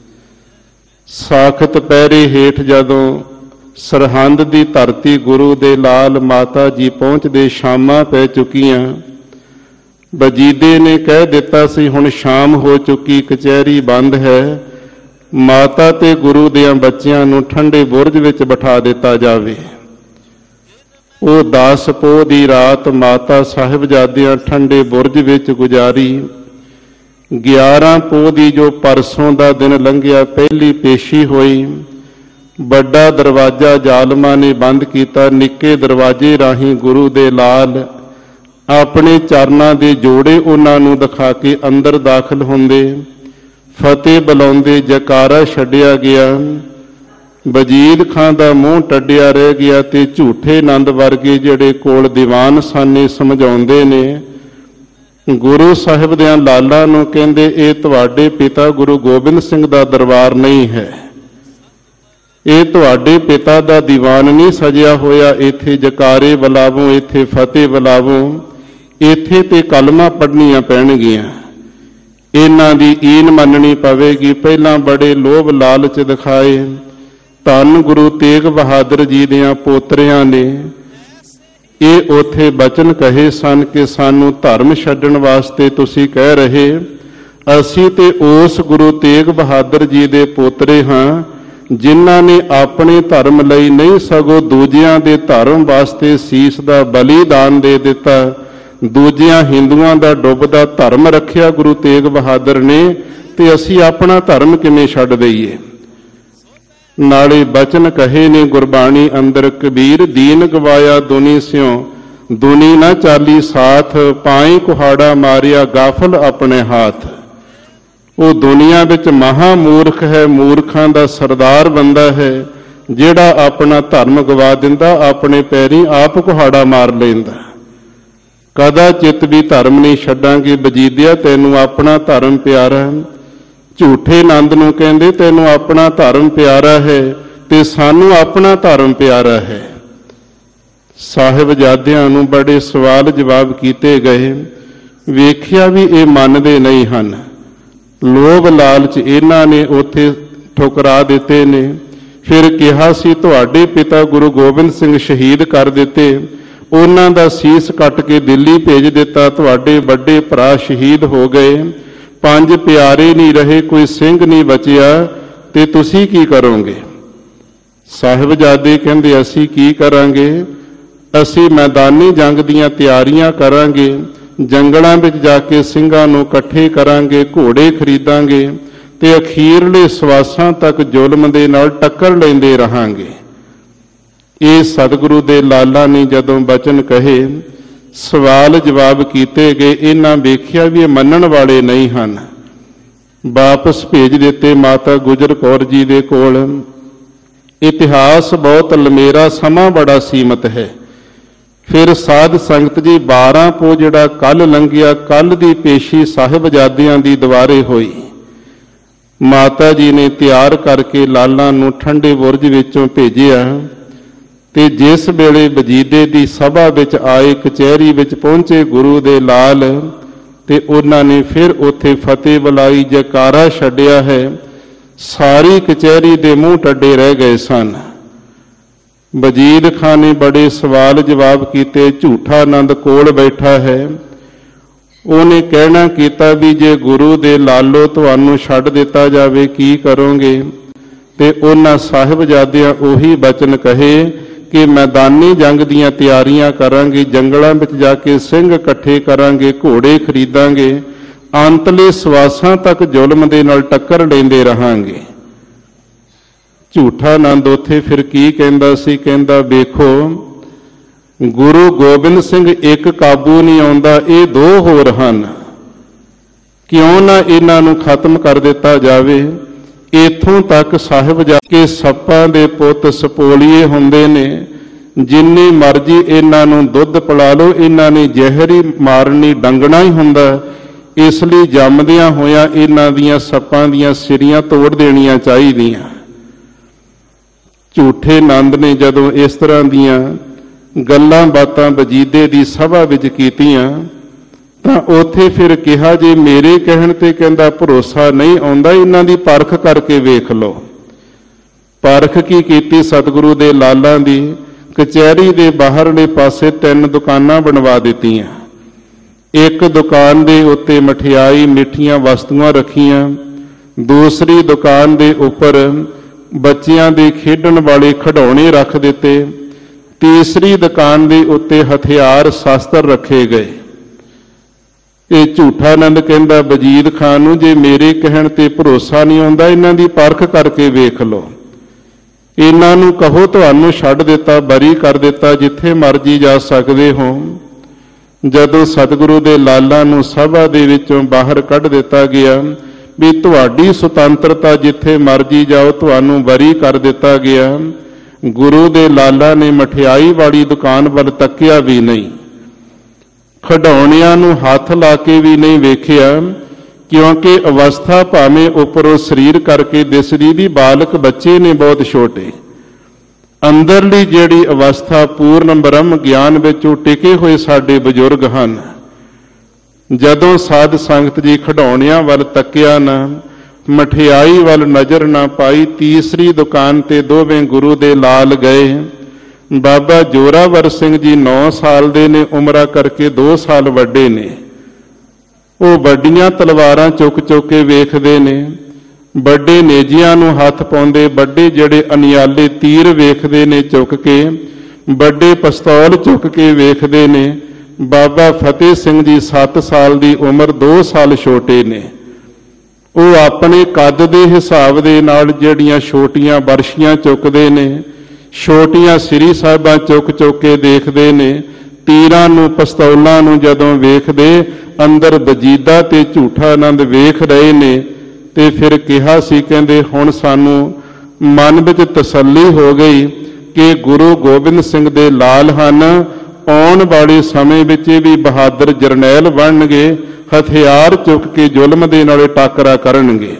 B: ਸਾਖਤ ਪਹਿਰੇ ਹੇਠ ਜਦੋਂ ਸਰਹੰਦ ਦੀ ਧਰਤੀ ਗੁਰੂ ਦੇ ਲਾਲ ਮਾਤਾ ਜੀ ਪਹੁੰਚਦੇ ਸ਼ਾਮਾਂ ਪੈ ਚੁੱਕੀਆਂ। ਵਜੀਦੇ ਨੇ ਕਹਿ ਦਿੱਤਾ ਸੀ ਹੁਣ ਸ਼ਾਮ ਹੋ ਚੁੱਕੀ, ਕਚਹਿਰੀ ਬੰਦ ਹੈ, ਮਾਤਾ ਤੇ ਗੁਰੂ ਦੇ ਬੱਚਿਆਂ ਨੂੰ ਠੰਡੇ ਬੁਰਜ ਵਿੱਚ ਬਿਠਾ ਦਿੱਤਾ ਜਾਵੇ। ਉਹ 10 ਪੋਹ ਦੀ ਰਾਤ ਮਾਤਾ ਸਾਹਿਬਜ਼ਾਦਿਆਂ ਠੰਡੇ ਬੁਰਜ ਵਿੱਚ ਗੁਜ਼ਾਰੀ। 11 ਪੋਹ ਦੀ ਜੋ ਪਰਸੋਂ ਦਾ ਦਿਨ ਲੰਘਿਆ, ਪਹਿਲੀ ਪੇਸ਼ੀ ਹੋਈ। ਵੱਡਾ ਦਰਵਾਜ਼ਾ ਜ਼ਾਲਮਾਂ ਨੇ ਬੰਦ ਕੀਤਾ। ਨਿੱਕੇ ਦਰਵਾਜ਼ੇ ਰਾਹੀਂ ਗੁਰੂ ਦੇ ਲਾਲ ਆਪਣੇ ਚਰਨਾਂ ਦੇ ਜੋੜੇ ਉਹਨਾਂ ਨੂੰ ਦਿਖਾ ਕੇ ਅੰਦਰ ਦਾਖਲ ਹੁੰਦੇ। ਫਤਿਹ ਬੁਲਾਉਂਦੇ, ਜੈਕਾਰਾ ਛੱਡਿਆ ਗਿਆ। ਵਜੀਦ ਖਾਂ ਦਾ ਮੂੰਹ ਟੱਡਿਆ ਰਹਿ ਗਿਆ ਤੇ ਝੂਠੇ ਨੰਦ ਵਰਗੇ ਜਿਹੜੇ ਕੋਲ ਦੀਵਾਨ ਸਾਨੇ ਸਮਝਾਉਂਦੇ ਨੇ। ਗੁਰੂ ਸਾਹਿਬ ਦੇ ਲਾਲਾਂ ਨੂੰ ਕਹਿੰਦੇ ਇਹ ਤੁਹਾਡੇ ਪਿਤਾ ਗੁਰੂ ਗੋਬਿੰਦ ਸਿੰਘ ਦਾ ਦਰਬਾਰ ਨਹੀਂ ਹੈ, ਇਹ ਤੁਹਾਡੇ ਪਿਤਾ ਦਾ ਦੀਵਾਨ ਨਹੀਂ ਸਜਿਆ ਹੋਇਆ। ਇੱਥੇ ਜਕਾਰੇ ਬੁਲਾਵੋ, ਇੱਥੇ ਫਤਿਹ ਬੁਲਾਵੋ, ਇੱਥੇ ਤੇ ਕਲਮਾਂ ਪੜ੍ਹਨੀਆਂ ਪੈਣਗੀਆਂ, ਇਹਨਾਂ ਦੀ ਈਨ ਮੰਨਣੀ ਪਵੇਗੀ। ਪਹਿਲਾਂ ਬੜੇ ਲੋਭ ਲਾਲਚ ਦਿਖਾਏ। ਧੰਨ ਗੁਰੂ ਤੇਗ ਬਹਾਦਰ ਜੀ ਦੀਆਂ ਪੋਤਰਿਆਂ ਨੇ ਇਹ ਉੱਥੇ ਬਚਨ ਕਹੇ ਸਨ ਕਿ ਸਾਨੂੰ ਧਰਮ ਛੱਡਣ ਵਾਸਤੇ ਤੁਸੀਂ ਕਹਿ ਰਹੇ, ਅਸੀਂ ਤੇ ਉਸ ਗੁਰੂ ਤੇਗ ਬਹਾਦਰ ਜੀ ਦੇ ਪੋਤਰੇ ਹਾਂ ਜਿਨ੍ਹਾਂ ਨੇ ਆਪਣੇ ਧਰਮ ਲਈ ਨਹੀਂ ਸਗੋਂ ਦੂਜਿਆਂ ਦੇ ਧਰਮ ਵਾਸਤੇ ਸੀਸ ਦਾ ਬਲੀਦਾਨ ਦੇ ਦਿੱਤਾ। ਦੂਜਿਆਂ ਹਿੰਦੂਆਂ ਦਾ ਡੁੱਬਦਾ ਧਰਮ ਰੱਖਿਆ ਗੁਰੂ ਤੇਗ ਬਹਾਦਰ ਨੇ, ਤੇ ਅਸੀਂ ਆਪਣਾ ਧਰਮ ਕਿਵੇਂ ਛੱਡ ਦਈਏ। ਨਾਲੇ ਬਚਨ ਕਹੇ ਨੇ ਗੁਰਬਾਣੀ ਅੰਦਰ, ਕਬੀਰ ਦੀਨ ਗਵਾਇਆ ਦੁਨੀ ਸਿਉ, ਦੁਨੀ ਨਾ ਚਾਲੀ ਸਾਥ, ਪਾਈ ਕੁਹਾੜਾ ਮਾਰਿਆ ਗਾਫਲ ਆਪਣੇ ਹਾਥ। ਉਹ ਦੁਨੀਆ ਵਿੱਚ ਮਹਾ ਮੂਰਖ ਹੈ, ਮੂਰਖਾਂ ਦਾ ਸਰਦਾਰ ਬੰਦਾ ਹੈ ਜਿਹੜਾ ਆਪਣਾ ਧਰਮ ਗਵਾ ਦਿੰਦਾ, ਆਪਣੇ ਪੈਰੀਂ ਆਪ ਕੁਹਾੜਾ ਮਾਰ ਲੈਂਦਾ। ਕਦਾ ਚਿੱਤ ਵੀ ਧਰਮ ਨਹੀਂ ਛੱਡਾਂਗੇ। ਵਜੀਦਿਆ ਤੈਨੂੰ ਆਪਣਾ ਧਰਮ ਪਿਆਰਾ। ਝੂਠੇ ਨੰਦ ਨੂੰ ਕਹਿੰਦੇ ਤੈਨੂੰ ਆਪਣਾ ਧਰਮ ਪਿਆਰਾ ਹੈ ਤੇ ਸਾਨੂੰ ਆਪਣਾ ਧਰਮ ਪਿਆਰਾ ਹੈ। ਸਾਹਿਬਜ਼ਾਦਿਆਂ ਨੂੰ ਬੜੇ ਸਵਾਲ ਜਵਾਬ ਕੀਤੇ ਗਏ। ਵੇਖਿਆ ਵੀ ਇਹ ਮੰਨਦੇ ਨਹੀਂ ਹਨ। ਲੋਭ ਲਾਲਚ ਇਹਨਾਂ ਨੇ ਉੱਥੇ ਠੁਕਰਾ ਦਿੱਤੇ ਨੇ। ਫਿਰ ਕਿਹਾ ਸੀ ਤੁਹਾਡੇ ਪਿਤਾ ਗੁਰੂ ਗੋਬਿੰਦ ਸਿੰਘ ਸ਼ਹੀਦ ਕਰ ਦਿੱਤੇ, ਉਹਨਾਂ ਦਾ ਸੀਸ ਕੱਟ ਕੇ ਦਿੱਲੀ ਭੇਜ ਦਿੱਤਾ, ਤੁਹਾਡੇ ਵੱਡੇ ਭਰਾ ਸ਼ਹੀਦ ਹੋ ਗਏ, 5 ਪਿਆਰੇ ਨਹੀਂ ਰਹੇ, ਕੋਈ ਸਿੰਘ ਨਹੀਂ ਬਚਿਆ, ਤੇ ਤੁਸੀਂ ਕੀ ਕਰੋਗੇ? ਸਾਹਿਬਜ਼ਾਦੇ ਕਹਿੰਦੇ ਅਸੀਂ ਕੀ ਕਰਾਂਗੇ? ਅਸੀਂ ਮੈਦਾਨੀ ਜੰਗ ਦੀਆਂ ਤਿਆਰੀਆਂ ਕਰਾਂਗੇ, ਜੰਗਲਾਂ ਵਿੱਚ ਜਾ ਕੇ ਸਿੰਘਾਂ ਨੂੰ ਇਕੱਠੇ ਕਰਾਂਗੇ, ਘੋੜੇ ਖਰੀਦਾਂਗੇ ਤੇ ਅਖੀਰਲੇ ਸਵਾਸਾਂ ਤੱਕ ਜ਼ੁਲਮ ਦੇ ਨਾਲ ਟੱਕਰ ਲੈਂਦੇ ਰਹਾਂਗੇ। ਇਹ ਸਤਿਗੁਰੂ ਦੇ ਲਾਲਾ ਨੇ ਜਦੋਂ ਬਚਨ ਕਹੇ, ਸਵਾਲ ਜਵਾਬ ਕੀਤੇ ਗਏ, ਇਹਨਾਂ ਵੇਖਿਆ ਵੀ ਇਹ ਮੰਨਣ ਵਾਲੇ ਨਹੀਂ ਹਨ, ਵਾਪਸ ਭੇਜ ਦਿੱਤੇ ਮਾਤਾ ਗੁਜਰ ਕੌਰ ਜੀ ਦੇ ਕੋਲ। ਇਤਿਹਾਸ ਬਹੁਤ ਲੰਮੇਰਾ, ਸਮਾਂ ਬੜਾ ਸੀਮਤ ਹੈ। ਫਿਰ ਸਾਧ ਸੰਗਤ ਜੀ 12 ਪੋ ਜਿਹੜਾ ਕੱਲ ਲੰਘਿਆ, ਕੱਲ ਦੀ ਪੇਸ਼ੀ ਸਾਹਿਬਜ਼ਾਦਿਆਂ ਦੀ ਦੁਆਰੇ ਹੋਈ। ਮਾਤਾ ਜੀ ਨੇ ਤਿਆਰ ਕਰਕੇ ਲਾਲਾਂ ਨੂੰ ਠੰਡੇ ਬੁਰਜ ਵਿੱਚੋਂ ਭੇਜਿਆ ਤੇ ਜਿਸ ਵੇਲੇ ਵਜੀਦੇ ਦੀ ਸਭਾ ਵਿੱਚ ਆਏ, ਕਚਹਿਰੀ ਵਿੱਚ ਪਹੁੰਚੇ ਗੁਰੂ ਦੇ ਲਾਲ, ਤੇ ਉਹਨਾਂ ਨੇ ਫਿਰ ਉੱਥੇ ਫਤਿਹ ਬੁਲਾਈ, ਜੈਕਾਰਾ ਛੱਡਿਆ ਹੈ। ਸਾਰੀ ਕਚਹਿਰੀ ਦੇ ਮੂੰਹ ਟੱਡੇ ਰਹਿ ਗਏ ਸਨ। ਵਜੀਦ ਖਾਨ ਨੇ ਬੜੇ ਸਵਾਲ ਜਵਾਬ ਕੀਤੇ। ਝੂਠਾ ਆਨੰਦ ਕੋਲ ਬੈਠਾ ਹੈ, ਉਹਨੇ ਕਹਿਣਾ ਕੀਤਾ ਵੀ ਜੇ ਗੁਰੂ ਦੇ ਲਾਲੋ ਤੁਹਾਨੂੰ ਛੱਡ ਦਿੱਤਾ ਜਾਵੇ ਕੀ ਕਰੋਗੇ? ਤੇ ਉਹਨਾਂ ਸਾਹਿਬਜ਼ਾਦਿਆਂ ਉਹੀ ਬਚਨ ਕਹੇ ਕਿ ਮੈਦਾਨੀ ਜੰਗ ਦੀਆਂ ਤਿਆਰੀਆਂ ਕਰਾਂਗੇ, ਜੰਗਲਾਂ ਵਿੱਚ ਜਾ ਕੇ ਸਿੰਘ ਇਕੱਠੇ ਕਰਾਂਗੇ, ਘੋੜੇ ਖਰੀਦਾਂਗੇ, ਅੰਤਲੇ ਸਵਾਸਾਂ ਤੱਕ ਜ਼ੁਲਮ ਦੇ ਨਾਲ ਟੱਕਰ ਲੈਂਦੇ ਰਹਾਂਗੇ। ਝੂਠਾ ਆਨੰਦ ਉੱਥੇ ਫਿਰ ਕੀ ਕਹਿੰਦਾ ਸੀ? ਕਹਿੰਦਾ ਵੇਖੋ, ਗੁਰੂ ਗੋਬਿੰਦ ਸਿੰਘ ਇੱਕ ਕਾਬੂ ਨਹੀਂ ਆਉਂਦਾ, ਇਹ 2 ਹੋਰ ਹਨ, ਕਿਉਂ ਨਾ ਇਹਨਾਂ ਨੂੰ ਖਤਮ ਕਰ ਦਿੱਤਾ ਜਾਵੇ। ਇੱਥੋਂ ਤੱਕ ਸਾਹਿਬ ਜਾ ਕੇ ਸੱਪਾਂ ਦੇ ਪੁੱਤ ਸਪੋਲੀਏ ਹੁੰਦੇ ਨੇ, ਜਿੰਨੀ ਮਰਜ਼ੀ ਇਹਨਾਂ ਨੂੰ ਦੁੱਧ ਪਿਲਾ ਲਓ, ਇਹਨਾਂ ਨੇ ਜ਼ਹਿਰ ਹੀ ਮਾਰਨੀ, ਡੰਗਣਾ ਹੀ ਹੁੰਦਾ। ਇਸ ਲਈ ਜੰਮਦਿਆਂ ਹੋਇਆਂ ਇਹਨਾਂ ਦੀਆਂ ਸੱਪਾਂ ਦੀਆਂ ਸਿਰੀਆਂ ਤੋੜ ਦੇਣੀਆਂ ਚਾਹੀਦੀਆਂ। ਝੂਠੇ ਆਨੰਦ ਨੇ ਜਦੋਂ ਇਸ ਤਰ੍ਹਾਂ ਦੀਆਂ ਗੱਲਾਂ ਬਾਤਾਂ ਵਜੀਦੇ ਦੀ ਸਭਾ ਵਿੱਚ ਕੀਤੀਆਂ ਤਾਂ ਉੱਥੇ ਫਿਰ ਕਿਹਾ, ਜੇ ਮੇਰੇ ਕਹਿਣ ਤੇ ਕਹਿੰਦਾ ਭਰੋਸਾ ਨਹੀਂ ਆਉਂਦਾ, ਇਹਨਾਂ ਦੀ ਪਰਖ ਕਰਕੇ ਵੇਖ ਲਓ। ਪਰਖ ਕੀ ਕੀਤੀ? ਸਤਿਗੁਰੂ ਦੇ ਲਾਲਾਂ ਦੀ ਕਚਹਿਰੀ ਦੇ ਬਾਹਰਲੇ ਪਾਸੇ 3 ਦੁਕਾਨਾਂ ਬਣਵਾ ਦਿੱਤੀਆਂ। ਇੱਕ ਦੁਕਾਨ ਦੇ ਉੱਤੇ ਮਠਿਆਈ ਮਿੱਠੀਆਂ ਵਸਤੂਆਂ ਰੱਖੀਆਂ, ਦੂਸਰੀ ਦੁਕਾਨ ਦੇ ਉੱਪਰ ਬੱਚਿਆਂ ਦੇ ਖੇਡਣ ਵਾਲੇ ਖਿਡੌਣੇ ਰੱਖ ਦਿੱਤੇ, ਤੀਸਰੀ ਦੁਕਾਨ ਦੇ ਉੱਤੇ ਹਥਿਆਰ ਸ਼ਾਸਤਰ ਰੱਖੇ ਗਏ। ਇਹ ਝੂਠਾ ਆਨੰਦ ਕਹਿੰਦਾ ਵਜੀਦ ਖਾਨ ਨੂੰ, ਜੇ ਮੇਰੇ ਕਹਿਣ ਤੇ ਭਰੋਸਾ ਨਹੀਂ ਆਉਂਦਾ, ਇਹਨਾਂ ਦੀ ਪਰਖ ਕਰਕੇ ਵੇਖ ਲਓ, ਇਹਨਾਂ ਨੂੰ ਕਹੋ ਤੁਹਾਨੂੰ ਛੱਡ ਦਿੱਤਾ, ਬਰੀ ਕਰ ਦਿੱਤਾ, ਜਿੱਥੇ ਮਰਜੀ ਜਾ ਸਕਦੇ ਹੋ। ਜਦੋਂ ਸਤਿਗੁਰੂ ਦੇ ਲਾਲਾਂ ਨੂੰ ਸਭਾ ਦੇ ਵਿੱਚੋਂ ਬਾਹਰ ਕੱਢ ਦਿੱਤਾ ਗਿਆ ਵੀ ਤੁਹਾਡੀ ਸੁਤੰਤਰਤਾ, ਜਿੱਥੇ ਮਰਜੀ ਜਾਓ, ਤੁਹਾਨੂੰ ਬਰੀ ਕਰ ਦਿੱਤਾ ਗਿਆ, ਗੁਰੂ ਦੇ ਲਾਲਾਂ ਨੇ ਮਠਿਆਈ ਵਾਲੀ ਦੁਕਾਨ ਵੱਲ ਤੱਕਿਆ ਵੀ ਨਹੀਂ, ਖਿਡੌਣਿਆਂ ਨੂੰ ਹੱਥ ਲਾ ਕੇ ਵੀ ਨਹੀਂ ਵੇਖਿਆ, ਕਿਉਂਕਿ ਅਵਸਥਾ ਭਾਵੇਂ ਉੱਪਰੋਂ ਸਰੀਰ ਕਰਕੇ ਦਿਸਦੀ ਵੀ ਬਾਲਕ ਬੱਚੇ ਨੇ ਬਹੁਤ ਛੋਟੇ, ਅੰਦਰਲੀ ਜਿਹੜੀ ਅਵਸਥਾ ਪੂਰਨ ਬ੍ਰਹਮ ਗਿਆਨ ਵਿੱਚ ਉਹ ਟਿਕੇ ਹੋਏ ਸਾਡੇ ਬਜ਼ੁਰਗ ਹਨ। ਜਦੋਂ ਸਾਧ ਸੰਗਤ ਜੀ ਖਿਡੌਣਿਆਂ ਵੱਲ ਤੱਕਿਆ ਨਾ, ਮਠਿਆਈ ਵੱਲ ਨਜ਼ਰ ਨਾ ਪਾਈ, ਤੀਸਰੀ ਦੁਕਾਨ ਤੇ ਦੋਵੇਂ ਗੁਰੂ ਦੇ ਲਾਲ ਗਏ। ਬਾਬਾ ਜੋਰਾਵਰ ਸਿੰਘ ਜੀ 9 ਸਾਲ ਦੇ ਨੇ, ਉਮਰਾ ਕਰਕੇ 2 ਸਾਲ ਵੱਡੇ ਨੇ। ਉਹ ਵੱਡੀਆਂ ਤਲਵਾਰਾਂ ਚੁੱਕ ਚੁੱਕ ਕੇ ਵੇਖਦੇ ਨੇ, ਵੱਡੇ ਨੇਜਿਆਂ ਨੂੰ ਹੱਥ ਪਾਉਂਦੇ, ਵੱਡੇ ਜਿਹੜੇ ਅਨਿਆਲੇ ਤੀਰ ਵੇਖਦੇ ਨੇ ਚੁੱਕ ਕੇ, ਵੱਡੇ ਪਿਸਤੌਲ ਚੁੱਕ ਕੇ ਵੇਖਦੇ ਨੇ। ਬਾਬਾ ਫਤਿਹ ਸਿੰਘ ਜੀ 7 ਸਾਲ ਦੀ ਉਮਰ, 2 ਸਾਲ ਛੋਟੇ ਨੇ। ਉਹ ਆਪਣੇ ਕੱਦ ਦੇ ਹਿਸਾਬ ਦੇ ਨਾਲ ਜਿਹੜੀਆਂ ਛੋਟੀਆਂ ਬਰਸ਼ੀਆਂ ਚੁੱਕਦੇ ਨੇ, ਛੋਟੀਆਂ ਸ੍ਰੀ ਸਾਹਿਬਾਂ ਚੁੱਕ ਚੁੱਕ ਕੇ ਦੇਖਦੇ ਨੇ। ਤੀਰਾਂ ਨੂੰ, ਪਿਸਤੌਲਾਂ ਨੂੰ ਜਦੋਂ ਵੇਖਦੇ, ਅੰਦਰ ਵਜੀਦਾ ਤੇ ਝੂਠਾ ਆਨੰਦ ਵੇਖ ਰਹੇ ਨੇ। ਤੇ ਫਿਰ ਕਿਹਾ ਸੀ, ਕਹਿੰਦੇ ਹੁਣ ਸਾਨੂੰ ਮਨ ਵਿੱਚ ਤਸੱਲੀ ਹੋ ਗਈ ਕਿ ਗੁਰੂ ਗੋਬਿੰਦ ਸਿੰਘ ਦੇ ਲਾਲ ਹਨ, ਆਉਣ ਵਾਲੇ ਸਮੇਂ ਵਿੱਚ ਵੀ ਬਹਾਦਰ ਜਰਨੈਲ ਬਣਨਗੇ, ਹਥਿਆਰ ਚੁੱਕ ਕੇ ਜ਼ੁਲਮ ਦੇ ਨਾਲ ਟਾਕਰਾ ਕਰਨਗੇ।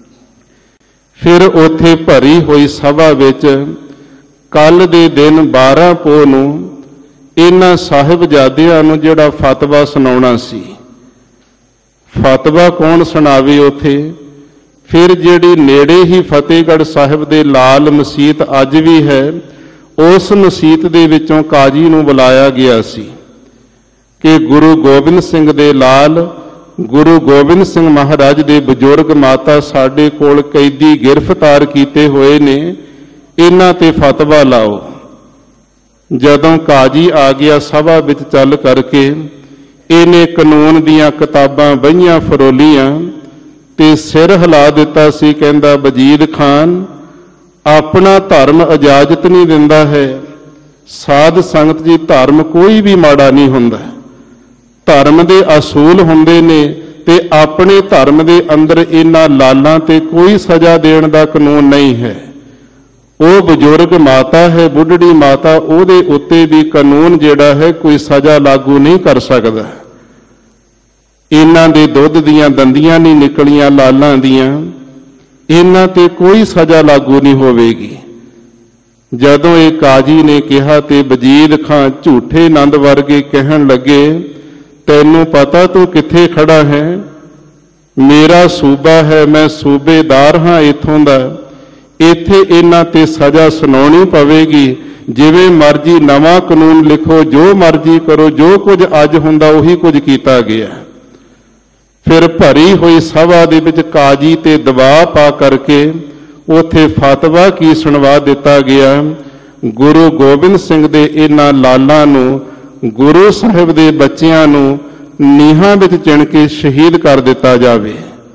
B: ਫਿਰ ਉੱਥੇ ਭਰੀ ਹੋਈ ਸਭਾ ਵਿੱਚ ਕੱਲ ਦੇ ਦਿਨ 12 ਪੋਹ ਨੂੰ ਇਹਨਾਂ ਸਾਹਿਬਜ਼ਾਦਿਆਂ ਨੂੰ ਜਿਹੜਾ ਫਤਵਾ ਸੁਣਾਉਣਾ ਸੀ, ਫਤਵਾ ਕੌਣ ਸੁਣਾਵੇ ਉੱਥੇ? ਫਿਰ ਜਿਹੜੀ ਨੇੜੇ ਹੀ ਫਤਿਹਗੜ੍ਹ ਸਾਹਿਬ ਦੇ ਲਾਲ ਮਸੀਤ ਅੱਜ ਵੀ ਹੈ, ਉਸ ਮਸੀਤ ਦੇ ਵਿੱਚੋਂ ਕਾਜੀ ਨੂੰ ਬੁਲਾਇਆ ਗਿਆ ਸੀ ਕਿ ਗੁਰੂ ਗੋਬਿੰਦ ਸਿੰਘ ਦੇ ਲਾਲ, ਗੁਰੂ ਗੋਬਿੰਦ ਸਿੰਘ ਮਹਾਰਾਜ ਦੇ ਬਜ਼ੁਰਗ ਮਾਤਾ ਸਾਡੇ ਕੋਲ ਕੈਦੀ ਗ੍ਰਿਫਤਾਰ ਕੀਤੇ ਹੋਏ ਨੇ, ਇਹਨਾਂ ਤੇ ਫਤਵਾ ਲਾਓ। ਜਦੋਂ ਕਾਜੀ ਆ ਗਿਆ ਸਭਾ ਵਿੱਚ ਚੱਲ ਕਰਕੇ, ਇਹਨੇ ਕਾਨੂੰਨ ਦੀਆਂ ਕਿਤਾਬਾਂ ਬਹੀਆਂ ਫਰੋਲੀਆਂ ਤੇ ਸਿਰ ਹਿਲਾ ਦਿੱਤਾ ਸੀ। ਕਹਿੰਦਾ, ਵਜੀਦ ਖਾਨ, ਆਪਣਾ ਧਰਮ ਇਜਾਜ਼ਤ ਨਹੀਂ ਦਿੰਦਾ ਹੈ। ਸਾਧ ਸੰਗਤ ਜੀ, ਧਰਮ ਕੋਈ ਵੀ ਮਾੜਾ ਨਹੀਂ ਹੁੰਦਾ, ਧਰਮ ਦੇ ਅਸੂਲ ਹੁੰਦੇ ਨੇ ਤੇ ਆਪਣੇ ਧਰਮ ਦੇ ਅੰਦਰ ਇਹਨਾਂ ਲਾਲਾਂ ਤੇ ਕੋਈ ਸਜ਼ਾ ਦੇਣ ਦਾ ਕਾਨੂੰਨ ਨਹੀਂ ਹੈ। ਉਹ ਬਜ਼ੁਰਗ ਮਾਤਾ ਹੈ, ਬੁੱਢੜੀ ਮਾਤਾ, ਉਹਦੇ ਉੱਤੇ ਵੀ ਕਾਨੂੰਨ ਜਿਹੜਾ ਹੈ ਕੋਈ ਸਜ਼ਾ ਲਾਗੂ ਨਹੀਂ ਕਰ ਸਕਦਾ। ਇਹਨਾਂ ਦੇ ਦੁੱਧ ਦੀਆਂ ਦੰਦੀਆਂ ਨਹੀਂ ਨਿਕਲੀਆਂ ਲਾਲਾਂ ਦੀਆਂ, ਇਹਨਾਂ ਤੇ ਕੋਈ ਸਜ਼ਾ ਲਾਗੂ ਨਹੀਂ ਹੋਵੇਗੀ। ਜਦੋਂ ਇਹ ਕਾਜੀ ਨੇ ਕਿਹਾ ਤੇ ਵਜੀਦ ਖਾਂ ਝੂਠੇ ਨੰਦ ਵਰਗੇ ਕਹਿਣ ਲੱਗੇ, ਤੈਨੂੰ ਪਤਾ ਤੂੰ ਕਿੱਥੇ ਖੜਾ ਹੈ? ਮੇਰਾ ਸੂਬਾ ਹੈ, ਮੈਂ ਸੂਬੇਦਾਰ ਹਾਂ ਇੱਥੋਂ ਦਾ, ਇੱਥੇ ਇਹਨਾਂ ਤੇ ਸਜ਼ਾ ਸੁਣਾਉਣੀ ਪਵੇਗੀ। ਜਿਵੇਂ ਮਰਜ਼ੀ ਨਵਾਂ ਕਾਨੂੰਨ ਲਿਖੋ, ਜੋ ਮਰਜ਼ੀ ਕਰੋ, ਜੋ ਕੁਝ ਅੱਜ ਹੁੰਦਾ ਉਹੀ ਕੁਝ ਕੀਤਾ ਗਿਆ। ਫਿਰ ਭਰੀ ਹੋਈ ਸਭਾ ਦੇ ਵਿੱਚ ਕਾਜੀ ਤੇ ਦਬਾਅ ਪਾ ਕਰਕੇ ਉੱਥੇ ਫਤਵਾ ਕੀ ਸੁਣਵਾ ਦਿੱਤਾ ਗਿਆ, ਗੁਰੂ ਗੋਬਿੰਦ ਸਿੰਘ ਦੇ ਇਹਨਾਂ ਲਾਲਾਂ ਨੂੰ, ਗੁਰੂ ਸਾਹਿਬ ਦੇ ਬੱਚਿਆਂ ਨੂੰ ਨੀਹਾਂ ਵਿੱਚ ਚਿਣ ਕੇ ਸ਼ਹੀਦ ਕਰ ਦਿੱਤਾ ਜਾਵੇ।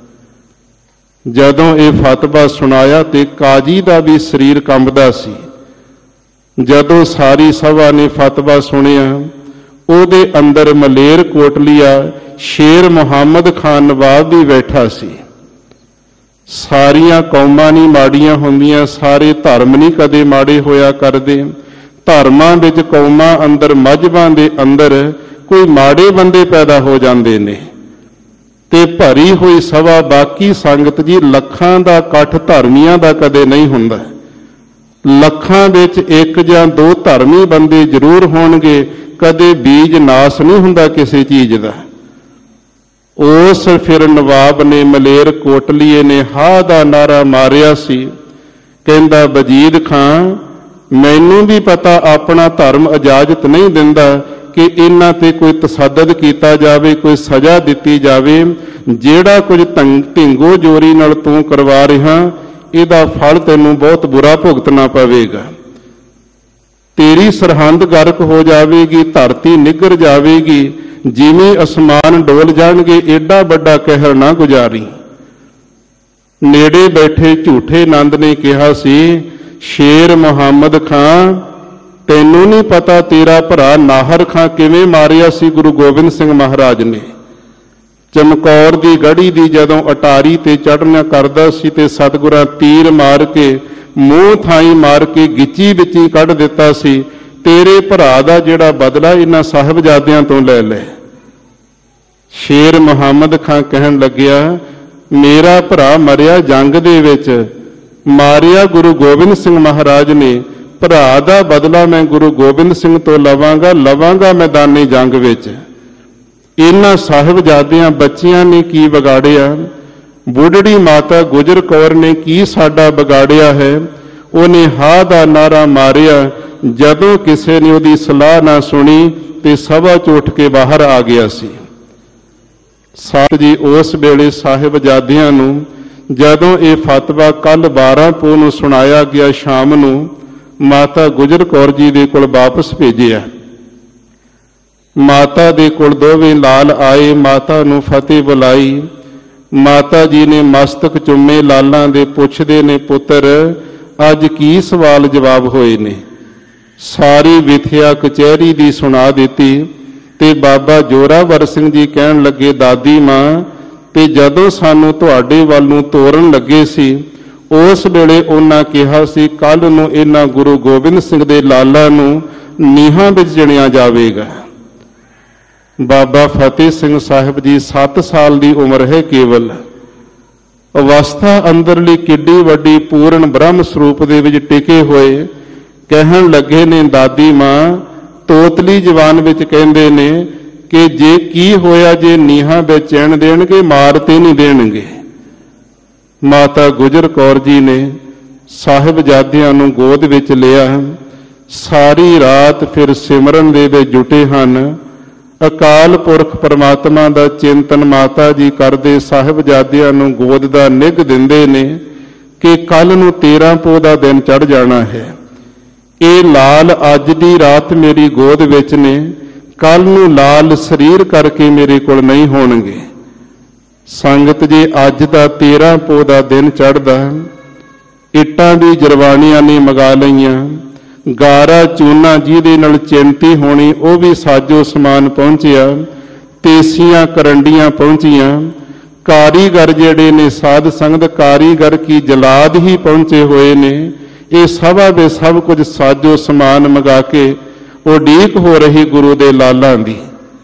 B: ਜਦੋਂ ਇਹ ਫਤਵਾ ਸੁਣਾਇਆ ਤੇ ਕਾਜੀ ਦਾ ਵੀ ਸਰੀਰ ਕੰਬਦਾ ਸੀ। ਜਦੋਂ ਸਾਰੀ ਸਭਾ ਨੇ ਫਤਵਾ ਸੁਣਿਆ, ਉਹਦੇ ਅੰਦਰ ਮਲੇਰ ਕੋਟਲੀਆ ਸ਼ੇਰ ਮੁਹੰਮਦ ਖਾਨ ਨਵਾਬ ਵੀ ਬੈਠਾ ਸੀ। ਸਾਰੀਆਂ ਕੌਮਾਂ ਨਹੀਂ ਮਾੜੀਆਂ ਹੁੰਦੀਆਂ, ਸਾਰੇ ਧਰਮ ਨਹੀਂ ਕਦੇ ਮਾੜੇ ਹੋਇਆ ਕਰਦੇ। ਧਰਮਾਂ ਵਿੱਚ ਕੌਮਾਂ ਅੰਦਰ, ਮਜ਼ਹਬਾਂ ਦੇ ਅੰਦਰ ਕੋਈ ਮਾੜੇ ਬੰਦੇ ਪੈਦਾ ਹੋ ਜਾਂਦੇ ਨੇ। ਤੇ ਭਰੀ ਹੋਈ ਸਭਾ, ਬਾਕੀ ਸੰਗਤ ਜੀ, ਲੱਖਾਂ ਦਾ ਇਕੱਠ ਧਰਮੀਆਂ ਦਾ ਕਦੇ ਨਹੀਂ ਹੁੰਦਾ। ਲੱਖਾਂ ਵਿੱਚ ਇੱਕ ਜਾਂ ਦੋ ਧਰਮੀ ਬੰਦੇ ਜ਼ਰੂਰ ਹੋਣਗੇ, ਕਦੇ ਬੀਜ ਨਾਸ ਨਹੀਂ ਹੁੰਦਾ ਕਿਸੇ ਚੀਜ਼ ਦਾ। ਉਸ ਫਿਰ ਨਵਾਬ ਨੇ, ਮਲੇਰ ਕੋਟਲੀਏ ਨੇ ਹਾਂ ਦਾ ਨਾਰਾ ਮਾਰਿਆ ਸੀ। ਕਹਿੰਦਾ, ਵਜੀਦ ਖਾਂ, ਮੈਨੂੰ ਵੀ ਪਤਾ ਆਪਣਾ ਧਰਮ ਇਜਾਜ਼ਤ ਨਹੀਂ ਦਿੰਦਾ ਕਿ ਇਹਨਾਂ ਤੇ ਕੋਈ ਤਸੱਦਦ ਕੀਤਾ ਜਾਵੇ, ਕੋਈ ਸਜ਼ਾ ਦਿੱਤੀ ਜਾਵੇ। ਜਿਹੜਾ ਕੁਝ ਢਿੰਗੋ ਜੋਰੀ ਨਾਲ ਤੂੰ ਕਰਵਾ ਰਿਹਾ, ਇਹਦਾ ਫਲ ਤੈਨੂੰ ਬਹੁਤ ਬੁਰਾ ਭੁਗਤਣਾ ਪਵੇਗਾ। ਤੇਰੀ ਸਰਹੰਦ ਗਰਕ ਹੋ ਜਾਵੇਗੀ, ਧਰਤੀ ਨਿੱਘਰ ਜਾਵੇਗੀ, ਜਿਵੇਂ ਅਸਮਾਨ ਡੋਲ ਜਾਣਗੇ, ਏਡਾ ਵੱਡਾ ਕਹਿਰ ਨਾ ਗੁਜ਼ਾਰੀ। ਨੇੜੇ ਬੈਠੇ ਝੂਠੇ ਨੰਦ ਨੇ ਕਿਹਾ ਸੀ, ਸ਼ੇਰ ਮੁਹੰਮਦ ਖਾਂ, ਤੈਨੂੰ ਨਹੀਂ ਪਤਾ ਤੇਰਾ ਭਰਾ ਨਾਹਰ ਖਾਂ ਕਿਵੇਂ ਮਾਰਿਆ ਸੀ ਗੁਰੂ ਗੋਬਿੰਦ ਸਿੰਘ ਮਹਾਰਾਜ ਨੇ? ਚਮਕੌਰ ਦੀ ਗੜੀ ਦੀ ਜਦੋਂ ਅਟਾਰੀ ਤੇ ਚੜ੍ਹਨਾ ਕਰਦਾ ਸੀ ਤੇ ਸਤਿਗੁਰਾਂ ਤੀਰ ਮਾਰ ਕੇ, ਮੂੰਹ ਥਾਈ ਮਾਰ ਕੇ ਗਿੱਚੀ ਵਿੱਚ ਹੀ ਕੱਢ ਦਿੱਤਾ ਸੀ। ਤੇਰੇ ਭਰਾ ਦਾ ਜਿਹੜਾ ਬਦਲਾ ਇਹਨਾਂ ਸਾਹਿਬਜ਼ਾਦਿਆਂ ਤੋਂ ਲੈ ਲੈ। ਸ਼ੇਰ ਮੁਹੰਮਦ ਖਾਂ ਕਹਿਣ ਲੱਗਿਆ, ਮੇਰਾ ਭਰਾ ਮਰਿਆ ਜੰਗ ਦੇ ਵਿੱਚ, ਮਾਰਿਆ ਗੁਰੂ ਗੋਬਿੰਦ ਸਿੰਘ ਮਹਾਰਾਜ ਨੇ। ਭਰਾ ਦਾ ਬਦਲਾ ਮੈਂ ਗੁਰੂ ਗੋਬਿੰਦ ਸਿੰਘ ਤੋਂ ਲਵਾਂਗਾ ਮੈਦਾਨੀ ਜੰਗ ਵਿੱਚ। ਇਹਨਾਂ ਸਾਹਿਬਜ਼ਾਦਿਆਂ ਬੱਚਿਆਂ ਨੇ ਕੀ ਵਿਗਾੜਿਆ? ਬੁੱਢੜੀ ਮਾਤਾ ਗੁਜਰ ਕੌਰ ਨੇ ਕੀ ਸਾਡਾ ਵਿਗਾੜਿਆ ਹੈ? ਉਹਨੇ ਹਾਂ ਦਾ ਨਾਰਾ ਮਾਰਿਆ। ਜਦੋਂ ਕਿਸੇ ਨੇ ਉਹਦੀ ਸਲਾਹ ਨਾ ਸੁਣੀ ਤੇ ਸਭਾ ਚ ਉੱਠ ਕੇ ਬਾਹਰ ਆ ਗਿਆ ਸੀ। ਸਾਧ ਜੀ, ਉਸ ਵੇਲੇ ਸਾਹਿਬਜ਼ਾਦਿਆਂ ਨੂੰ ਜਦੋਂ ਇਹ ਫਤਵਾ ਕੱਲ 12 ਪੋਹ ਨੂੰ ਸੁਣਾਇਆ ਗਿਆ, ਸ਼ਾਮ ਨੂੰ ਮਾਤਾ ਗੁਜਰ ਕੌਰ ਜੀ ਦੇ ਕੋਲ ਵਾਪਸ ਭੇਜਿਆ। ਮਾਤਾ ਦੇ ਕੋਲ ਦੋਵੇਂ ਲਾਲ ਆਏ, ਮਾਤਾ ਨੂੰ ਫਤਿਹ ਬੁਲਾਈ। ਮਾਤਾ ਜੀ ਨੇ ਮਸਤਕ ਚੁੰਮੇ ਲਾਲਾਂ ਦੇ, ਪੁੱਛਦੇ ਨੇ, ਪੁੱਤਰ ਅੱਜ ਕੀ ਸਵਾਲ ਜਵਾਬ ਹੋਏ ਨੇ? ਸਾਰੀ ਵਿਥਿਆ ਕਚਹਿਰੀ ਦੀ ਸੁਣਾ ਦਿੱਤੀ। ਤੇ ਬਾਬਾ ਜੋਰਾਵਰ ਸਿੰਘ ਜੀ ਕਹਿਣ ਲੱਗੇ, ਦਾਦੀ ਮਾਂ, ਤੇ ਜਦੋਂ ਸਾਨੂੰ ਤੁਹਾਡੇ ਵੱਲ ਨੂੰ ਤੋਰਨ ਲੱਗੇ ਸੀ, ਉਸ ਵੇਲੇ ਉਹਨਾਂ ਕਿਹਾ ਸੀ ਕੱਲ ਨੂੰ ਇਹਨਾਂ ਗੁਰੂ ਗੋਬਿੰਦ ਸਿੰਘ ਦੇ ਲਾਲਾਂ ਨੂੰ ਨੀਹਾਂ ਵਿੱਚ ਚਿਣਿਆ ਜਾਵੇਗਾ। ਬਾਬਾ ਫਤਿਹ ਸਿੰਘ ਸਾਹਿਬ ਜੀ 7 ਸਾਲ ਦੀ ਉਮਰ ਹੈ ਕੇਵਲ। ਅਵਸਥਾ ਅੰਦਰਲੀ ਕਿੱਡੀ ਵੱਡੀ ਪੂਰਨ ਬ੍ਰਹਮ ਸਰੂਪ ਦੇ ਵਿੱਚ ਟਿਕੇ ਹੋਏ। ਕਹਿਣ ਲੱਗੇ ਨੇ, ਦਾਦੀ ਮਾਂ, ਤੋਤਲੀ ਜ਼ਬਾਨ ਵਿੱਚ ਕਹਿੰਦੇ ਨੇ ਕਿ ਜੇ ਕੀ ਹੋਇਆ, ਜੇ ਨੀਹਾਂ ਵਿੱਚ ਚਿਣ ਦੇਣਗੇ, ਮਾਰ ਤੇ ਨਹੀਂ ਦੇਣਗੇ। ਮਾਤਾ ਗੁਜਰ ਕੌਰ ਜੀ ਨੇ ਸਾਹਿਬਜ਼ਾਦਿਆਂ ਨੂੰ ਗੋਦ ਵਿੱਚ ਲਿਆ। ਸਾਰੀ ਰਾਤ ਫਿਰ ਸਿਮਰਨ ਦੇ ਵਿੱਚ ਜੁਟੇ ਹਨ। ਅਕਾਲ ਪੁਰਖ ਪਰਮਾਤਮਾ ਦਾ ਚਿੰਤਨ ਮਾਤਾ ਜੀ ਕਰਦੇ ਸਾਹਿਬਜ਼ਾਦਿਆਂ ਨੂੰ ਗੋਦ ਦਾ ਨਿੱਘ ਦਿੰਦੇ ਨੇ ਕਿ ਕੱਲ ਨੂੰ 13 ਪੋਹ ਦਾ ਦਿਨ ਚੜ੍ਹ ਜਾਣਾ ਹੈ। ਇਹ ਲਾਲ ਅੱਜ ਦੀ ਰਾਤ ਮੇਰੀ ਗੋਦ ਵਿੱਚ ਨੇ, ਕੱਲ ਨੂੰ ਲਾਲ ਸਰੀਰ ਕਰਕੇ ਮੇਰੇ ਕੋਲ ਨਹੀਂ ਹੋਣਗੇ। ਸੰਗਤ ਜੀ, ਅੱਜ ਦਾ 13 ਪੋਹ ਦਾ ਦਿਨ ਚੜ੍ਹਦਾ, ਇੱਟਾਂ ਦੀ ਜਰਵਾਣੀਆਂ ਨੇ ਮਗਾ ਲਈਆਂ, ਗਾਰਾ ਚੂਨਾ ਜਿਹਦੇ ਨਾਲ ਚਿੰਤੀ ਹੋਣੀ ਉਹ ਵੀ ਸਾਜੋ ਸਮਾਨ ਪਹੁੰਚਿਆ, ਤੇਸੀਆਂ ਕਰੰਡੀਆਂ ਪਹੁੰਚੀਆਂ, ਕਾਰੀਗਰ ਜਿਹੜੇ ਨੇ ਸਾਧ ਸੰਗਤ ਕਾਰੀਗਰ ਕੀ ਜਲਾਦ ਹੀ ਪਹੁੰਚੇ ਹੋਏ ਨੇ। ਇਹ ਸਭਾ ਦੇ ਸਭ ਕੁਝ ਸਾਜੋ ਸਮਾਨ ਮੰਗਾ ਕੇ ਉਡੀਕ ਹੋ ਰਹੀ ਗੁਰੂ ਦੇ ਲਾਲਾਂ ਦੀ।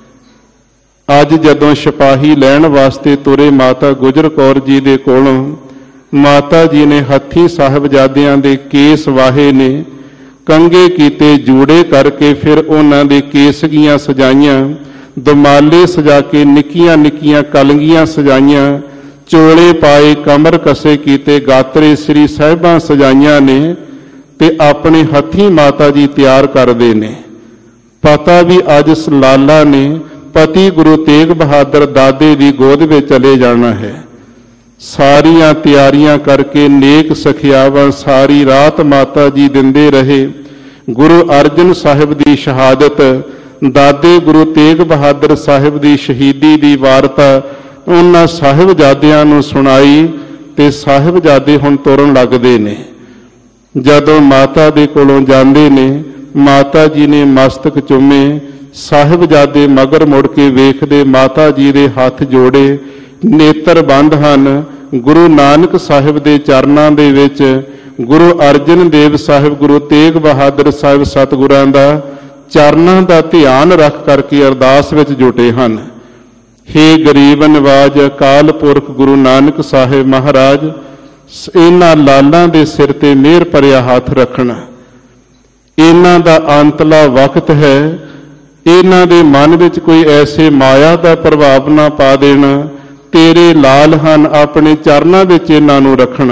B: ਅੱਜ ਜਦੋਂ ਸਿਪਾਹੀ ਲੈਣ ਵਾਸਤੇ ਤੁਰੇ ਮਾਤਾ ਗੁਜਰ ਕੌਰ ਜੀ ਦੇ ਕੋਲੋਂ, ਮਾਤਾ ਜੀ ਨੇ ਹੱਥੀ ਸਾਹਿਬਜ਼ਾਦਿਆਂ ਦੇ ਕੇਸ ਵਾਹੇ ਨੇ, ਕੰਗੇ ਕੀਤੇ ਜੂੜੇ ਕਰਕੇ ਫਿਰ ਉਹਨਾਂ ਦੇ ਕੇਸਗੀਆਂ ਸਜਾਈਆਂ, ਦੁਮਾਲੇ ਸਜਾ ਕੇ ਨਿੱਕੀਆਂ ਨਿੱਕੀਆਂ ਕਲੰਗੀਆਂ ਸਜਾਈਆਂ, ਚੋਲੇ ਪਾਏ, ਕਮਰ ਕਸੇ ਕੀਤੇ, ਗਾਤਰੇ ਸ੍ਰੀ ਸਾਹਿਬਾਂ ਸਜਾਈਆਂ ਨੇ ਤੇ ਆਪਣੇ ਹੱਥੀਂ ਮਾਤਾ ਜੀ ਤਿਆਰ ਕਰਦੇ ਨੇ। ਪਤਾ ਵੀ ਅੱਜ ਲਾਲਾ ਨੇ ਪਤੀ ਗੁਰੂ ਤੇਗ ਬਹਾਦਰ ਦਾਦੇ ਦੀ ਗੋਦ ਵਿੱਚ ਚਲੇ ਜਾਣਾ ਹੈ। ਸਾਰੀਆਂ ਤਿਆਰੀਆਂ ਕਰਕੇ ਨੇਕ ਸਖਿਆਵਾਂ ਸਾਰੀ ਰਾਤ ਮਾਤਾ ਜੀ ਦਿੰਦੇ ਰਹੇ। ਗੁਰੂ ਅਰਜਨ ਸਾਹਿਬ ਦੀ ਸ਼ਹਾਦਤ, ਦਾਦੇ ਗੁਰੂ ਤੇਗ ਬਹਾਦਰ ਸਾਹਿਬ ਦੀ ਸ਼ਹੀਦੀ ਦੀ ਵਾਰਤਾ ਉਹਨਾਂ ਸਾਹਿਬਜ਼ਾਦਿਆਂ ਨੂੰ ਸੁਣਾਈ ਤੇ ਸਾਹਿਬਜ਼ਾਦੇ ਹੁਣ ਤੁਰਨ ਲੱਗਦੇ ਨੇ। ਜਦੋਂ ਮਾਤਾ ਦੇ ਕੋਲੋਂ ਜਾਂਦੇ ਨੇ, ਮਾਤਾ ਜੀ ਨੇ ਮਸਤਕ ਚੁੰਮੇ, ਸਾਹਿਬਜ਼ਾਦੇ ਮਗਰ ਮੁੜ ਕੇ ਵੇਖਦੇ, ਮਾਤਾ ਜੀ ਦੇ ਹੱਥ ਜੋੜੇ, ਨੇਤਰ ਬੰਦ ਹਨ। ਗੁਰੂ ਨਾਨਕ ਸਾਹਿਬ ਦੇ ਚਰਨਾਂ ਦੇ ਵਿੱਚ ਗੁਰੂ ਅਰਜਨ ਦੇਵ ਸਾਹਿਬ, ਗੁਰੂ ਤੇਗ ਬਹਾਦਰ ਸਾਹਿਬ ਸਤਿਗੁਰਾਂ ਦਾ ਚਰਨਾਂ ਦਾ ਧਿਆਨ ਰੱਖ ਕਰਕੇ ਅਰਦਾਸ ਵਿੱਚ ਜੁਟੇ ਹਨ। ਹੇ ਗਰੀਬ ਨਵਾਜ ਅਕਾਲ ਪੁਰਖ ਗੁਰੂ ਨਾਨਕ ਸਾਹਿਬ ਮਹਾਰਾਜ, ਇਹਨਾਂ ਲਾਲਾਂ ਦੇ ਸਿਰ ਤੇ ਮਿਹਰ ਭਰਿਆ ਹੱਥ ਰੱਖਣਾ। ਇਹਨਾਂ ਦਾ ਅੰਤਲਾ ਵਕਤ ਹੈ, ਇਹਨਾਂ ਦੇ ਮਨ ਵਿੱਚ ਕੋਈ ਐਸੇ ਮਾਇਆ ਦਾ ਪ੍ਰਭਾਵ ਨਾ ਪਾ ਦੇਣਾ। ਤੇਰੇ ਲਾਲ ਹਨ, ਆਪਣੇ ਚਰਨਾਂ ਵਿੱਚ ਇਹਨਾਂ ਨੂੰ ਰੱਖਣਾ।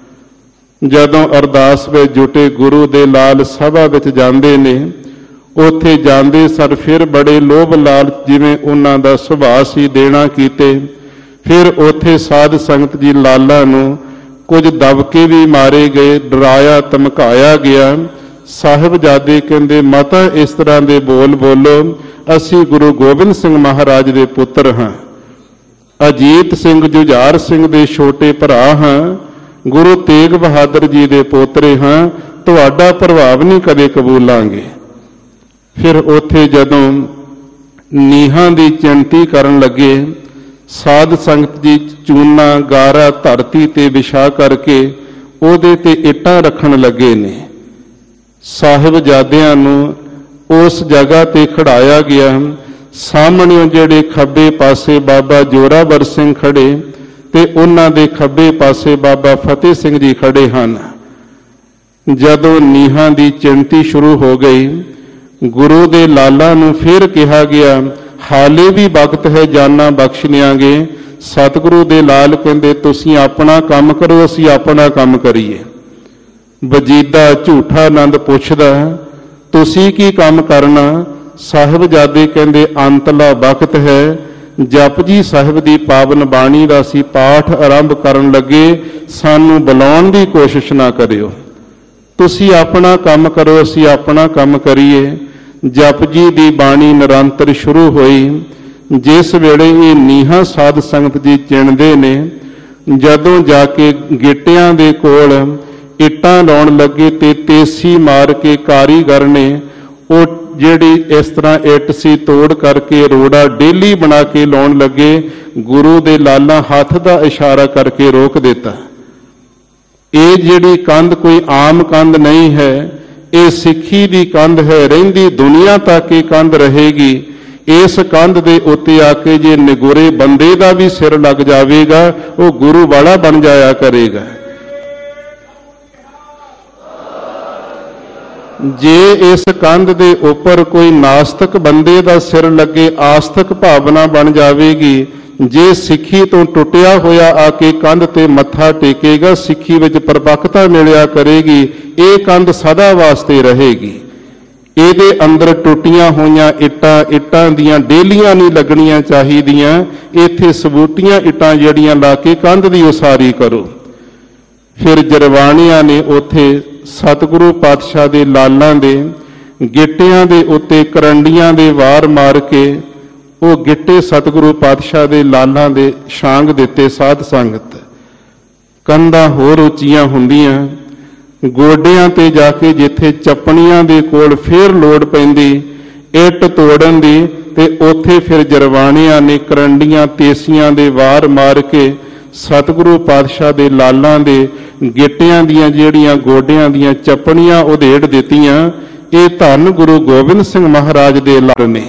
B: ਜਦੋਂ ਅਰਦਾਸ ਵਿੱਚ ਜੁਟੇ ਗੁਰੂ ਦੇ ਲਾਲ ਸਭਾ ਵਿੱਚ ਜਾਂਦੇ ਨੇ, ਉੱਥੇ ਜਾਂਦੇ ਸਰ ਫਿਰ ਬੜੇ ਲੋਭ ਲਾਲਚ ਜਿਵੇਂ ਉਹਨਾਂ ਦਾ ਸੁਭਾਅ ਸੀ ਦੇਣਾ ਕੀਤੇ। ਫਿਰ ਉੱਥੇ ਸਾਧ ਸੰਗਤ ਜੀ ਲਾਲਾਂ ਨੂੰ ਕੁਝ ਦਬਕੇ ਵੀ ਮਾਰੇ ਗਏ, ਡਰਾਇਆ ਧਮਕਾਇਆ ਗਿਆ। ਸਾਹਿਬਜ਼ਾਦੇ ਕਹਿੰਦੇ ਮਾਤਾ ਇਸ ਤਰ੍ਹਾਂ ਦੇ ਬੋਲ ਬੋਲੋ, ਅਸੀਂ ਗੁਰੂ ਗੋਬਿੰਦ ਸਿੰਘ ਮਹਾਰਾਜ ਦੇ ਪੁੱਤਰ ਹਾਂ, ਅਜੀਤ ਸਿੰਘ ਜੁਝਾਰ ਸਿੰਘ ਦੇ ਛੋਟੇ ਭਰਾ ਹਾਂ, ਗੁਰੂ ਤੇਗ ਬਹਾਦਰ ਜੀ ਦੇ ਪੋਤਰੇ ਹਾਂ, ਤੁਹਾਡਾ ਪ੍ਰਭਾਵ ਨਹੀਂ ਕਦੇ ਕਬੂਲਾਂਗੇ। ਫਿਰ ਉੱਥੇ ਜਦੋਂ ਨੀਹਾਂ ਦੀ ਚਿੰਤੀ ਕਰਨ ਲੱਗੇ, ਸਾਧ ਸੰਗਤ ਜੀ ਚੂਨਾ ਗਾਰਾ ਧਰਤੀ ਤੇ ਵਿਛਾ ਕਰਕੇ ਉਹਦੇ ਤੇ ਇੱਟਾਂ ਰੱਖਣ ਲੱਗੇ ਨੇ। ਸਾਹਿਬਜ਼ਾਦਿਆਂ ਨੂੰ ਉਸ ਜਗ੍ਹਾ ਤੇ ਖੜਾਇਆ ਗਿਆ। ਸਾਹਮਣੇ ਜਿਹੜੇ ਖੱਬੇ ਪਾਸੇ ਬਾਬਾ ਜੋਰਾਵਰ ਸਿੰਘ ਖੜੇ ਤੇ ਉਹਨਾਂ ਦੇ ਖੱਬੇ ਪਾਸੇ ਬਾਬਾ ਫਤਿਹ ਸਿੰਘ ਜੀ ਖੜੇ ਹਨ। ਜਦੋਂ ਨੀਹਾਂ ਦੀ ਚਿੰਤੀ ਸ਼ੁਰੂ ਹੋ ਗਈ, ਗੁਰੂ ਦੇ ਲਾਲਾਂ ਨੂੰ ਫਿਰ ਕਿਹਾ ਗਿਆ, ਹਾਲੇ ਵੀ ਵਕਤ ਹੈ, ਜਾਨਾਂ ਬਖਸ਼ ਲਿਆਂਗੇ। ਸਤਿਗੁਰੂ ਦੇ ਲਾਲ ਕਹਿੰਦੇ ਤੁਸੀਂ ਆਪਣਾ ਕੰਮ ਕਰੋ, ਅਸੀਂ ਆਪਣਾ ਕੰਮ ਕਰੀਏ। ਵਜੀਦਾ ਝੂਠਾ ਆਨੰਦ ਪੁੱਛਦਾ, ਤੁਸੀਂ ਕੀ ਕੰਮ ਕਰਨਾ? ਸਾਹਿਬਜ਼ਾਦੇ ਕਹਿੰਦੇ ਅੰਤਲਾ ਵਕਤ ਹੈ, ਜਪਜੀ ਸਾਹਿਬ ਦੀ ਪਾਵਨ ਬਾਣੀ ਦਾ ਅਸੀਂ ਪਾਠ ਆਰੰਭ ਕਰਨ ਲੱਗੇ, ਸਾਨੂੰ ਬੁਲਾਉਣ ਦੀ ਕੋਸ਼ਿਸ਼ ਨਾ ਕਰਿਓ। ਤੁਸੀਂ ਆਪਣਾ ਕੰਮ ਕਰੋ, ਅਸੀਂ ਆਪਣਾ ਕੰਮ ਕਰੀਏ। ਜਪਜੀ ਦੀ ਬਾਣੀ ਨਿਰੰਤਰ ਸ਼ੁਰੂ ਹੋਈ। ਜਿਸ ਵੇਲੇ ਇਹ ਨੀਹਾਂ ਸਾਧ ਸੰਗਤ ਜੀ ਚਿਣਦੇ ਨੇ, ਜਦੋਂ ਜਾ ਕੇ ਗਿੱਟਿਆਂ ਦੇ ਕੋਲ ਇੱਟਾਂ ਲਾਉਣ ਲੱਗੇ ਤੇ ਤੇਸੀ ਮਾਰ ਕੇ ਕਾਰੀਗਰ ਨੇ ਉਹ ਜਿਹੜੀ ਇਸ ਤਰ੍ਹਾਂ ਇੱਟ ਸੀ ਤੋੜ ਕਰਕੇ ਰੋੜਾ ਡੇਲੀ ਬਣਾ ਕੇ ਲਾਉਣ ਲੱਗੇ। ਗੁਰੂ ਦੇ ਲਾਲਾਂ ਹੱਥ ਦਾ ਇਸ਼ਾਰਾ ਕਰਕੇ ਰੋਕ ਦਿੱਤਾ। ਇਹ ਜਿਹੜੀ ਕੰਧ ਕੋਈ ਆਮ ਕੰਧ ਨਹੀਂ ਹੈ, ਇਹ ਸਿੱਖੀ ਦੀ ਕੰਧ ਹੈ, ਰਹਿੰਦੀ ਦੁਨੀਆ ਤੱਕ ਇਹ ਕੰਧ ਰਹੇਗੀ। ਇਸ ਕੰਧ ਦੇ ਉੱਤੇ ਆ ਕੇ ਜੇ ਨਿਗੁਰੇ ਬੰਦੇ ਦਾ ਵੀ ਸਿਰ ਲੱਗ ਜਾਵੇਗਾ, ਉਹ ਗੁਰੂ ਵਾਲਾ ਬਣ ਜਾਇਆ ਕਰੇਗਾ। ਜੇ ਇਸ ਕੰਧ ਦੇ ਉੱਪਰ ਕੋਈ ਨਾਸਤਕ ਬੰਦੇ ਦਾ ਸਿਰ ਲੱਗੇ, ਆਸਤਕ ਭਾਵਨਾ ਬਣ ਜਾਵੇਗੀ, ਜੇ ਸਿੱਖੀ ਤੋਂ ਟੁੱਟਿਆ ਹੋਇਆ ਆ ਕੇ ਕੰਧ ਤੇ ਮੱਥਾ ਟੇਕੇਗਾ, ਸਿੱਖੀ ਵਿੱਚ ਪਰਪੱਕਤਾ ਮਿਲਿਆ ਕਰੇਗੀ, ਇਹ ਕੰਧ ਸਦਾ ਵਾਸਤੇ ਰਹੇਗੀ। ਇਹਦੇ ਅੰਦਰ ਟੁੱਟੀਆਂ ਹੋਈਆਂ ਇੱਟਾਂ ਦੀਆਂ ਡੇਲੀਆਂ ਨਹੀਂ ਲੱਗਣੀਆਂ ਚਾਹੀਦੀਆਂ, ਇੱਥੇ ਸਬੂਤੀਆਂ ਇੱਟਾਂ ਜਿਹੜੀਆਂ ਲਾ ਕੇ ਕੰਧ ਦੀ ਉਸਾਰੀ ਕਰੋ। ਫਿਰ ਜਰਵਾਣਿਆਂ ਨੇ ਉੱਥੇ ਸਤਿਗੁਰੂ ਪਾਤਸ਼ਾਹ ਦੇ ਲਾਲਾਂ ਦੇ ਗਿੱਟਿਆਂ ਦੇ ਉੱਤੇ ਕਰੰਡੀਆਂ ਦੇ ਵਾਰ ਮਾਰ ਕੇ ਉਹ ਗਿੱਟੇ ਸਤਿਗੁਰੂ ਪਾਤਸ਼ਾਹ ਦੇ ਲਾਲਾਂ ਦੇ ਛਾਂਗ ਦਿੱਤੇ। ਸਾਧ ਸੰਗਤ, ਕੰਧਾਂ ਹੋਰ ਉੱਚੀਆਂ ਹੁੰਦੀਆਂ, ਗੋਡਿਆਂ ਤੇ ਜਾ ਕੇ ਜਿੱਥੇ ਚੱਪਣੀਆਂ ਦੇ ਕੋਲ ਫੇਰ ਲੋੜ ਪੈਂਦੀ ਇੱਟ ਤੋੜਨ ਦੀ, ਤੇ ਉੱਥੇ ਫਿਰ ਜਰਵਾਣਿਆਂ ਨੇ ਕਰੰਡੀਆਂ ਤੇਸੀਆਂ ਦੇ ਵਾਰ ਮਾਰ ਕੇ ਸਤਿਗੁਰੂ ਪਾਤਸ਼ਾਹ ਦੇ ਲਾਲਾਂ ਦੇ ਗਿੱਟਿਆਂ ਦੀਆਂ ਜਿਹੜੀਆਂ ਗੋਡਿਆਂ ਦੀਆਂ ਚੱਪਣੀਆਂ ਉਧੇੜ ਦਿੱਤੀਆਂ। ਇਹ ਧੰਨ ਗੁਰੂ ਗੋਬਿੰਦ ਸਿੰਘ ਮਹਾਰਾਜ ਦੇ ਲੜ ਨੇ।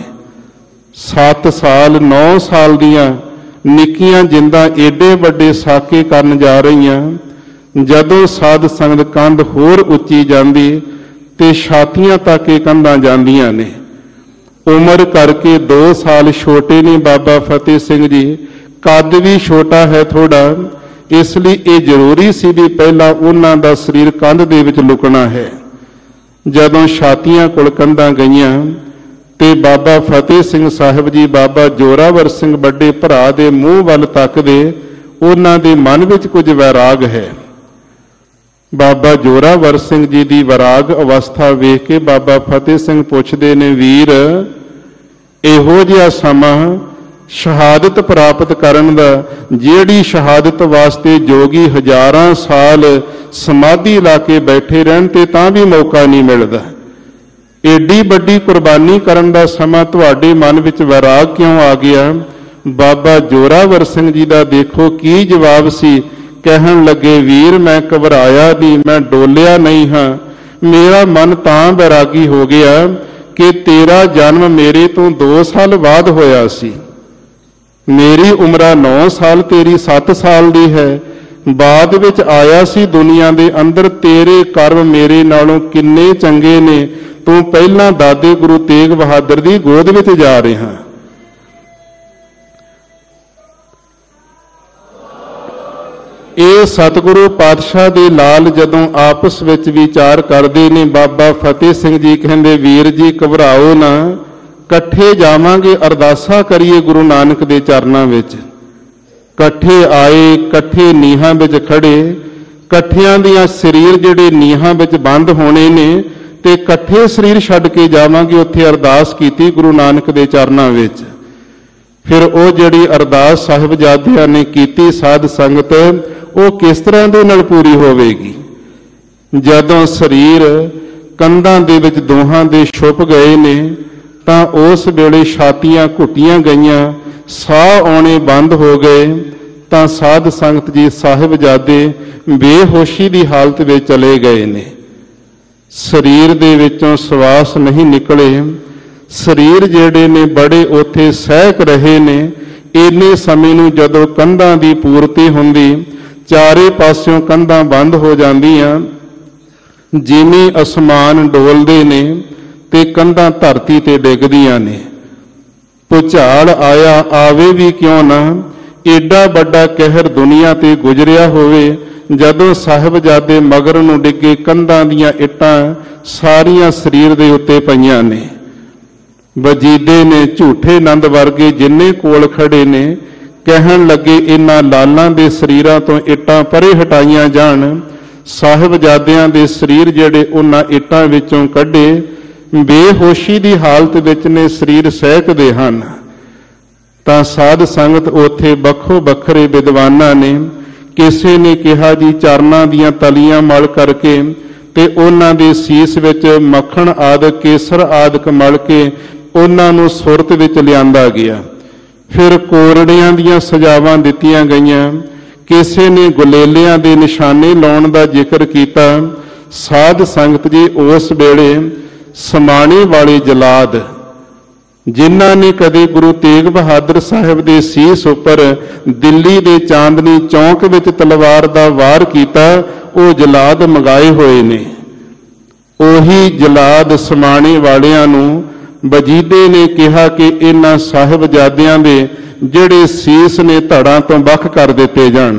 B: 7 ਸਾਲ 9 ਸਾਲ ਦੀਆਂ ਨਿੱਕੀਆਂ ਜਿੰਦਾਂ ਏਡੇ ਵੱਡੇ ਸਾਕੇ ਕਰਨ ਜਾ ਰਹੀਆਂ। ਜਦੋਂ ਸਾਧ ਸੰਗਤ ਕੰਧ ਹੋਰ ਉੱਚੀ ਜਾਂਦੀ ਤੇ ਛਾਤੀਆਂ ਤੱਕ ਇਹ ਕੰਧਾਂ ਜਾਂਦੀਆਂ ਨੇ। ਉਮਰ ਕਰਕੇ 2 ਸਾਲ ਛੋਟੇ ਨੇ ਬਾਬਾ ਫਤਿਹ ਸਿੰਘ ਜੀ, ਕੱਦ ਵੀ ਛੋਟਾ ਹੈ ਥੋੜਾ, ਇਸ ਲਈ ਇਹ ਜ਼ਰੂਰੀ ਸੀ ਵੀ ਪਹਿਲਾਂ ਉਹਨਾਂ ਦਾ ਸਰੀਰ ਕੰਧ ਦੇ ਵਿੱਚ ਲੁਕਣਾ ਹੈ। ਜਦੋਂ ਛਾਤੀਆਂ ਕੋਲ ਕੰਧਾਂ ਗਈਆਂ ਤੇ ਬਾਬਾ ਫਤਿਹ ਸਿੰਘ ਸਾਹਿਬ ਜੀ ਬਾਬਾ ਜੋਰਾਵਰ ਸਿੰਘ ਵੱਡੇ ਭਰਾ ਦੇ ਮੂੰਹ ਵੱਲ ਤੱਕਦੇ, ਉਹਨਾਂ ਦੇ ਮਨ ਵਿੱਚ ਕੁਝ ਵੈਰਾਗ ਹੈ। ਬਾਬਾ ਜੋਰਾਵਰ ਸਿੰਘ ਜੀ ਦੀ ਵੈਰਾਗ ਅਵਸਥਾ ਵੇਖ ਕੇ ਬਾਬਾ ਫਤਿਹ ਸਿੰਘ ਪੁੱਛਦੇ ਨੇ, ਵੀਰ ਇਹੋ ਜਿਹਾ ਸਮਾਂ ਸ਼ਹਾਦਤ ਪ੍ਰਾਪਤ ਕਰਨ ਦਾ, ਜਿਹੜੀ ਸ਼ਹਾਦਤ ਵਾਸਤੇ ਜੋਗੀ ਹਜ਼ਾਰਾਂ ਸਾਲ ਸਮਾਧੀ ਲਾ ਕੇ ਬੈਠੇ ਰਹਿਣ ਤੇ ਤਾਂ ਵੀ ਮੌਕਾ ਨਹੀਂ ਮਿਲਦਾ, ਏਡੀ ਵੱਡੀ ਕੁਰਬਾਨੀ ਕਰਨ ਦਾ ਸਮਾਂ ਤੁਹਾਡੇ ਮਨ ਵਿੱਚ ਵੈਰਾਗ ਕਿਉਂ ਆ ਗਿਆ? ਬਾਬਾ ਜੋਰਾਵਰ ਸਿੰਘ ਜੀ ਦਾ ਦੇਖੋ ਕੀ ਜਵਾਬ ਸੀ। ਕਹਿਣ ਲੱਗੇ, ਵੀਰ ਮੈਂ ਘਬਰਾਇਆ ਨਹੀਂ, ਮੈਂ ਡੋਲਿਆ ਨਹੀਂ ਹਾਂ, ਮੇਰਾ ਮਨ ਤਾਂ ਵੈਰਾਗੀ ਹੋ ਗਿਆ ਕਿ ਤੇਰਾ ਜਨਮ ਮੇਰੇ ਤੋਂ 2 ਸਾਲ ਬਾਅਦ ਹੋਇਆ ਸੀ। ਮੇਰੀ ਉਮਰ 9 ਸਾਲ, ਤੇਰੀ 7 ਸਾਲ ਦੀ ਹੈ, ਬਾਅਦ ਵਿੱਚ ਆਇਆ ਸੀ ਦੁਨੀਆ ਦੇ ਅੰਦਰ। ਤੇਰੇ ਕਰਮ ਮੇਰੇ ਨਾਲੋਂ ਕਿੰਨੇ ਚੰਗੇ ਨੇ, ਤੂੰ ਪਹਿਲਾਂ ਦਾਦੇ ਗੁਰੂ ਤੇਗ ਬਹਾਦਰ ਦੀ ਗੋਦ ਵਿੱਚ ਜਾ ਰਿਹਾ। ਇਹ ਸਤਿਗੁਰੂ ਪਾਤਸ਼ਾਹ ਦੇ ਲਾਲ ਜਦੋਂ ਆਪਸ ਵਿੱਚ ਵਿਚਾਰ ਕਰਦੇ ਨੇ, ਬਾਬਾ ਫਤਿਹ ਸਿੰਘ ਜੀ ਕਹਿੰਦੇ, ਵੀਰ ਜੀ ਘਬਰਾਓ ਨਾ, ਇਕੱਠੇ ਜਾਵਾਂਗੇ, ਅਰਦਾਸਾਂ ਕਰੀਏ ਗੁਰੂ ਨਾਨਕ ਦੇ ਚਰਨਾਂ ਵਿੱਚ। ਇਕੱਠੇ ਆਏ, ਇਕੱਠੇ ਨੀਹਾਂ ਵਿੱਚ ਖੜੇ, ਇਕੱਠਿਆਂ ਦੀਆਂ ਸਰੀਰ ਜਿਹੜੇ ਨੀਹਾਂ ਵਿੱਚ ਬੰਦ ਹੋਣੇ ਨੇ ਤੇ ਇਕੱਠੇ ਸਰੀਰ ਛੱਡ ਕੇ ਜਾਵਾਂਗੇ। ਉੱਥੇ ਅਰਦਾਸ ਕੀਤੀ ਗੁਰੂ ਨਾਨਕ ਦੇ ਚਰਨਾਂ ਵਿੱਚ। ਫਿਰ ਉਹ ਜਿਹੜੀ ਅਰਦਾਸ ਸਾਹਿਬਜ਼ਾਦਿਆਂ ਨੇ ਕੀਤੀ ਸਾਧ ਸੰਗਤ, ਉਹ ਕਿਸ ਤਰ੍ਹਾਂ ਦੇ ਨਾਲ ਪੂਰੀ ਹੋਵੇਗੀ? ਜਦੋਂ ਸਰੀਰ ਕੰਧਾਂ ਦੇ ਵਿੱਚ ਦੋਹਾਂ ਦੇ ਛੁਪ ਗਏ ਨੇ ਤਾਂ ਉਸ ਵੇਲੇ ਛਾਤੀਆਂ ਘੁੱਟੀਆਂ ਗਈਆਂ, ਸਾਹ ਆਉਣੇ ਬੰਦ ਹੋ ਗਏ, ਤਾਂ ਸਾਧ ਸੰਗਤ ਜੀ ਸਾਹਿਬਜ਼ਾਦੇ ਬੇਹੋਸ਼ੀ ਦੀ ਹਾਲਤ ਵਿੱਚ ਚਲੇ ਗਏ ਨੇ। ਸਰੀਰ ਦੇ ਵਿੱਚੋਂ ਸਵਾਸ ਨਹੀਂ ਨਿਕਲੇ, ਸਰੀਰ ਜਿਹੜੇ ਨੇ ਬੜੇ ਉੱਥੇ ਸਹਿਕ ਰਹੇ ਨੇ। ਇੰਨੇ ਸਮੇਂ ਨੂੰ ਜਦੋਂ ਕੰਧਾਂ ਦੀ ਪੂਰਤੀ ਹੁੰਦੀ, ਚਾਰੇ ਪਾਸਿਓਂ ਕੰਧਾਂ ਬੰਦ ਹੋ ਜਾਂਦੀਆਂ, ਜਿਵੇਂ ਅਸਮਾਨ ਡੋਲਦੇ ਨੇ ਤੇ ਕੰਧਾਂ ਧਰਤੀ ਤੇ ਡਿੱਗਦੀਆਂ ਨੇ। ਭੁਚਾਲ ਆਇਆ, ਆਵੇ ਵੀ ਕਿਉਂ ਨਾ, ਏਡਾ ਵੱਡਾ ਕਹਿਰ ਦੁਨੀਆ ਤੇ ਗੁਜ਼ਰਿਆ ਹੋਵੇ। ਜਦੋਂ ਸਾਹਿਬਜ਼ਾਦੇ ਮਗਰ ਨੂੰ ਡਿੱਗੇ, ਕੰਧਾਂ ਦੀਆਂ ਇੱਟਾਂ ਸਾਰੀਆਂ ਸਰੀਰ ਦੇ ਉੱਤੇ ਪਈਆਂ ਨੇ। ਵਜੀਦੇ ਨੇ, ਝੂਠੇ ਨੰਦ ਵਰਗੇ ਜਿੰਨੇ ਕੋਲ ਖੜੇ ਨੇ, ਕਹਿਣ ਲੱਗੇ ਇਹਨਾਂ ਲਾਲਾਂ ਦੇ ਸਰੀਰਾਂ ਤੋਂ ਇੱਟਾਂ ਪਰੇ ਹਟਾਈਆਂ ਜਾਣ। ਸਾਹਿਬਜ਼ਾਦਿਆਂ ਦੇ ਸਰੀਰ ਜਿਹੜੇ ਉਹਨਾਂ ਇੱਟਾਂ ਵਿੱਚੋਂ ਕੱਢੇ, ਬੇਹੋਸ਼ੀ ਦੀ ਹਾਲਤ ਵਿੱਚ ਨੇ, ਸਰੀਰ ਸਹਿਕਦੇ ਹਨ। ਤਾਂ ਸਾਧ ਸੰਗਤ ਉੱਥੇ ਵੱਖੋ ਵੱਖਰੇ ਵਿਦਵਾਨਾਂ ਨੇ, ਕਿਸੇ ਨੇ ਕਿਹਾ ਜੀ ਚਰਨਾਂ ਦੀਆਂ ਤਲੀਆਂ ਮਲ ਕਰਕੇ ਤੇ ਉਹਨਾਂ ਦੇ ਸੀਸ ਵਿੱਚ ਮੱਖਣ ਆਦਿਕ ਕੇਸਰ ਆਦਿਕ ਮਲ ਕੇ ਉਹਨਾਂ ਨੂੰ ਸੁਰਤ ਵਿੱਚ ਲਿਆਂਦਾ ਗਿਆ। ਫਿਰ ਕੋਰੜਿਆਂ ਦੀਆਂ ਸਜਾਵਾਂ ਦਿੱਤੀਆਂ ਗਈਆਂ। ਕਿਸੇ ਨੇ ਗੁਲੇਲਿਆਂ ਦੇ ਨਿਸ਼ਾਨੇ ਲਾਉਣ ਦਾ ਜ਼ਿਕਰ ਕੀਤਾ। ਸਾਧ ਸੰਗਤ ਜੀ ਉਸ ਵੇਲੇ ਸਮਾਣੇ ਵਾਲੇ ਜਲਾਦ, ਜਿਨ੍ਹਾਂ ਨੇ ਕਦੇ ਗੁਰੂ ਤੇਗ ਬਹਾਦਰ ਸਾਹਿਬ ਦੇ ਸੀਸ ਉੱਪਰ ਦਿੱਲੀ ਦੇ ਚਾਂਦਨੀ ਚੌਂਕ ਵਿੱਚ ਤਲਵਾਰ ਦਾ ਵਾਰ ਕੀਤਾ, ਉਹ ਜਲਾਦ ਮੰਗਾਏ ਹੋਏ ਨੇ। ਉਹੀ ਜਲਾਦ ਸਮਾਣੇ ਵਾਲਿਆਂ ਨੂੰ ਵਜੀਦੇ ਨੇ ਕਿਹਾ ਕਿ ਇਹਨਾਂ ਸਾਹਿਬਜ਼ਾਦਿਆਂ ਦੇ ਜਿਹੜੇ ਸੀਸ ਨੇ ਧੜਾਂ ਤੋਂ ਵੱਖ ਕਰ ਦਿੱਤੇ ਜਾਣ।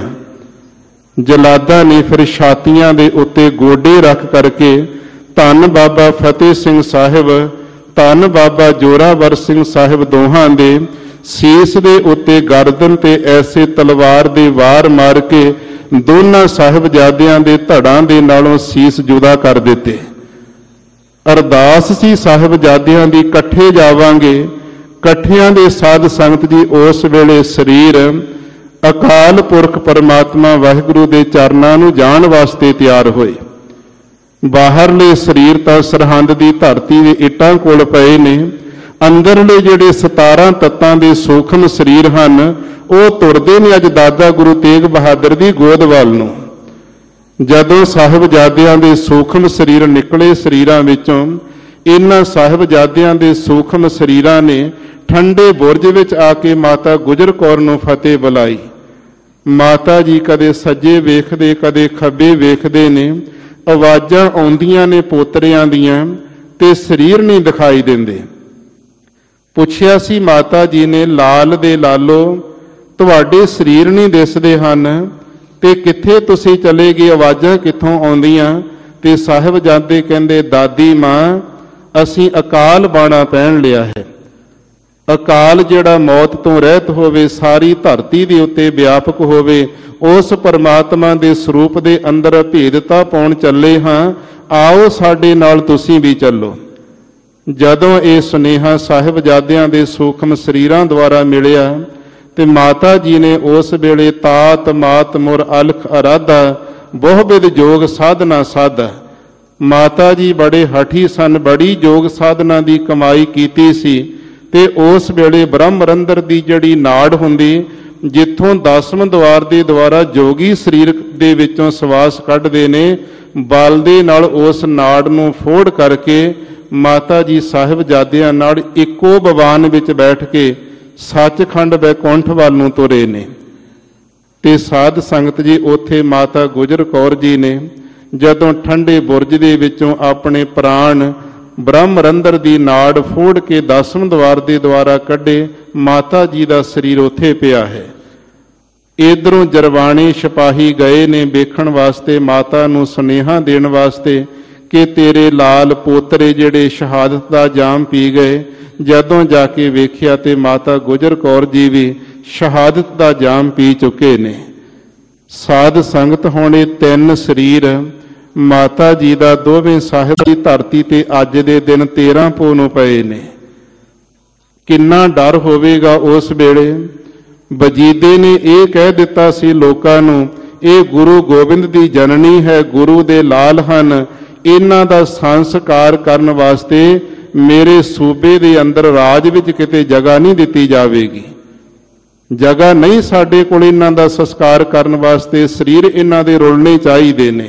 B: ਜਲਾਦਾਂ ਨੇ ਫਿਰ ਛਾਤੀਆਂ ਦੇ ਉੱਤੇ ਗੋਡੇ ਰੱਖ ਕਰਕੇ ਧੰਨ ਬਾਬਾ ਫਤਿਹ ਸਿੰਘ ਸਾਹਿਬ, ਧੰਨ ਬਾਬਾ ਜੋਰਾਵਰ ਸਿੰਘ ਸਾਹਿਬ ਦੋਹਾਂ ਦੇ ਸੀਸ ਦੇ ਉੱਤੇ ਗਰਦਨ ਤੇ ਐਸੇ ਤਲਵਾਰ ਦੇ ਵਾਰ ਮਾਰ ਕੇ ਦੋਨਾਂ ਸਾਹਿਬਜ਼ਾਦਿਆਂ ਦੇ ਧੜਾਂ ਦੇ ਨਾਲੋਂ ਸੀਸ ਜੁਦਾ ਕਰ ਦਿੱਤੇ। ਅਰਦਾਸ ਸੀ ਸਾਹਿਬਜ਼ਾਦਿਆਂ ਦੀ, ਇਕੱਠੇ ਜਾਵਾਂਗੇ। ਇਕੱਠਿਆਂ ਦੇ ਸਾਧ ਸੰਗਤ ਜੀ ਉਸ ਵੇਲੇ ਸਰੀਰ ਅਕਾਲ ਪੁਰਖ ਪਰਮਾਤਮਾ ਵਾਹਿਗੁਰੂ ਦੇ ਚਰਨਾਂ ਨੂੰ ਜਾਣ ਵਾਸਤੇ ਤਿਆਰ ਹੋਏ। ਬਾਹਰਲੇ ਸਰੀਰ ਤਾਂ ਸਰਹੰਦ ਦੀ ਧਰਤੀ ਦੇ ਇੱਟਾਂ ਕੋਲ ਪਏ ਨੇ, ਅੰਦਰਲੇ ਜਿਹੜੇ 17 ਤੱਤਾਂ ਦੇ ਸੂਖਮ ਸਰੀਰ ਹਨ ਉਹ ਤੁਰਦੇ ਨੇ ਅੱਜ ਦਾਦਾ ਗੁਰੂ ਤੇਗ ਬਹਾਦਰ ਦੀ ਗੋਦ ਵੱਲ ਨੂੰ। ਜਦੋਂ ਸਾਹਿਬਜ਼ਾਦਿਆਂ ਦੇ ਸੂਖਮ ਸਰੀਰ ਨਿਕਲੇ ਸਰੀਰਾਂ ਵਿੱਚੋਂ, ਇਹਨਾਂ ਸਾਹਿਬਜ਼ਾਦਿਆਂ ਦੇ ਸੂਖਮ ਸਰੀਰਾਂ ਨੇ ਠੰਡੇ ਬੁਰਜ ਵਿੱਚ ਆ ਕੇ ਮਾਤਾ ਗੁਜਰ ਕੌਰ ਨੂੰ ਫਤਿਹ ਬੁਲਾਈ। ਮਾਤਾ ਜੀ ਕਦੇ ਸੱਜੇ ਵੇਖਦੇ ਕਦੇ ਖੱਬੇ ਵੇਖਦੇ ਨੇ, ਆਵਾਜ਼ਾਂ ਆਉਂਦੀਆਂ ਨੇ ਪੋਤਰਿਆਂ ਦੀਆਂ ਤੇ ਸਰੀਰ ਨਹੀਂ ਦਿਖਾਈ ਦਿੰਦੇ। ਪੁੱਛਿਆ ਸੀ ਮਾਤਾ ਜੀ ਨੇ, ਲਾਲ ਦੇ ਲਾਲੋ ਤੁਹਾਡੇ ਸਰੀਰ ਨਹੀਂ ਦਿਸਦੇ ਹਨ ਤੇ ਕਿੱਥੇ ਤੁਸੀਂ ਚਲੇ ਗਏ, ਆਵਾਜ਼ਾਂ ਕਿੱਥੋਂ ਆਉਂਦੀਆਂ? ਤੇ ਸਾਹਿਬਜ਼ਾਦੇ ਕਹਿੰਦੇ, ਦਾਦੀ ਮਾਂ ਅਸੀਂ ਅਕਾਲ ਬਾਣਾ ਪਹਿਨ ਲਿਆ ਹੈ। ਅਕਾਲ ਜਿਹੜਾ ਮੌਤ ਤੋਂ ਰਹਿਤ ਹੋਵੇ, ਸਾਰੀ ਧਰਤੀ ਦੇ ਉੱਤੇ ਵਿਆਪਕ ਹੋਵੇ, ਉਸ ਪਰਮਾਤਮਾ ਦੇ ਸਰੂਪ ਦੇ ਅੰਦਰ ਭੇਦਤਾ ਪਾਉਣ ਚੱਲੇ ਹਾਂ, ਆਓ ਸਾਡੇ ਨਾਲ ਤੁਸੀਂ ਵੀ ਚੱਲੋ। ਜਦੋਂ ਇਹ ਸੁਨੇਹਾ ਸਾਹਿਬਜ਼ਾਦਿਆਂ ਦੇ ਸੂਖਮ ਸਰੀਰਾਂ ਦੁਆਰਾ ਮਿਲਿਆ ਤੇ ਮਾਤਾ ਜੀ ਨੇ ਉਸ ਵੇਲੇ ਤਾਤ ਮਾਤ ਮੁਰ ਅਲਖ ਅਰਾਧਾ ਬਹੁ-ਬਿਧ ਜੋਗ ਸਾਧਨਾ ਸਾਧਾ। ਮਾਤਾ ਜੀ ਬੜੇ ਹਠੀ ਸਨ, ਬੜੀ ਜੋਗ ਸਾਧਨਾ ਦੀ ਕਮਾਈ ਕੀਤੀ ਸੀ ਤੇ ਉਸ ਵੇਲੇ ਬ੍ਰਹਮ ਰੰਦਰ ਦੀ ਜਿਹੜੀ ਨਾੜ ਹੁੰਦੀ, ਜਿੱਥੋਂ 10ਵੇਂ ਦੁਆਰ ਦੇ ਦੁਆਰਾ ਜੋਗੀ ਸਰੀਰ ਦੇ ਵਿੱਚੋਂ ਸਵਾਸ ਕੱਢਦੇ ਨੇ, ਬਲ ਦੇ ਨਾਲ ਉਸ ਨਾੜ ਨੂੰ ਫੋੜ ਕਰਕੇ ਮਾਤਾ ਜੀ ਸਾਹਿਬਜ਼ਾਦਿਆਂ ਨਾਲ ਇੱਕੋ ਬਵਾਨ ਵਿੱਚ ਬੈਠ ਕੇ ਸੱਚਖੰਡ ਬੈਕੁੰਠ ਵੱਲ ਨੂੰ ਤੁਰੇ ਨੇ। ਤੇ ਸਾਧ ਸੰਗਤ ਜੀ ਉੱਥੇ ਮਾਤਾ ਗੁਜਰ ਕੌਰ ਜੀ ਨੇ ਜਦੋਂ ਠੰਡੇ ਬੁਰਜ ਦੇ ਵਿੱਚੋਂ ਆਪਣੇ ਪ੍ਰਾਣ ਬ੍ਰਹਮ ਰੰਦਰ ਦੀ ਨਾੜ ਫੋੜ ਕੇ 10ਵੇਂ ਦੁਆਰ ਦੇ ਦੁਆਰਾ ਕੱਢੇ, ਮਾਤਾ ਜੀ ਦਾ ਸਰੀਰ ਉੱਥੇ ਪਿਆ ਹੈ। ਇਧਰੋਂ ਜਰਵਾਣੇ ਸਿਪਾਹੀ ਗਏ ਨੇ ਵੇਖਣ ਵਾਸਤੇ, ਮਾਤਾ ਨੂੰ ਸੁਨੇਹਾ ਦੇਣ ਵਾਸਤੇ ਕਿ ਤੇਰੇ ਲਾਲ ਪੋਤਰੇ ਜਿਹੜੇ ਸ਼ਹਾਦਤ ਦਾ ਜਾਮ ਪੀ ਗਏ। ਜਦੋਂ ਜਾ ਕੇ ਵੇਖਿਆ ਤੇ ਮਾਤਾ ਗੁਜਰ ਕੌਰ ਜੀ ਵੀ ਸ਼ਹਾਦਤ ਦਾ ਜਾਮ ਪੀ ਚੁੱਕੇ ਨੇ। ਸਾਧ ਸੰਗਤ ਹੋਣੇ 3 ਸਰੀਰ ਮਾਤਾ ਜੀ ਦਾ ਦੋਵੇਂ ਸਾਹਿਬ ਦੀ ਧਰਤੀ ਤੇ ਅੱਜ ਦੇ ਦਿਨ 13 ਪੋਹ ਨੂੰ ਪਏ ਨੇ। ਕਿੰਨਾ ਡਰ ਹੋਵੇਗਾ ਉਸ ਵੇਲੇ। ਵਜੀਦੇ ਨੇ ਇਹ ਕਹਿ ਦਿੱਤਾ ਸੀ ਲੋਕਾਂ ਨੂੰ, ਇਹ ਗੁਰੂ ਗੋਬਿੰਦ ਦੀ ਜਨਨੀ ਹੈ, ਗੁਰੂ ਦੇ ਲਾਲ ਹਨ, ਇਹਨਾਂ ਦਾ ਸੰਸਕਾਰ ਕਰਨ ਵਾਸਤੇ ਮੇਰੇ ਸੂਬੇ ਦੇ ਅੰਦਰ ਰਾਜ ਵਿੱਚ ਕਿਤੇ ਜਗ੍ਹਾ ਨਹੀਂ ਦਿੱਤੀ ਜਾਵੇਗੀ। ਜਗ੍ਹਾ ਨਹੀਂ ਸਾਡੇ ਕੋਲ ਇਹਨਾਂ ਦਾ ਸੰਸਕਾਰ ਕਰਨ ਵਾਸਤੇ, ਸਰੀਰ ਇਹਨਾਂ ਦੇ ਰੁਲਣੇ ਚਾਹੀਦੇ ਨੇ।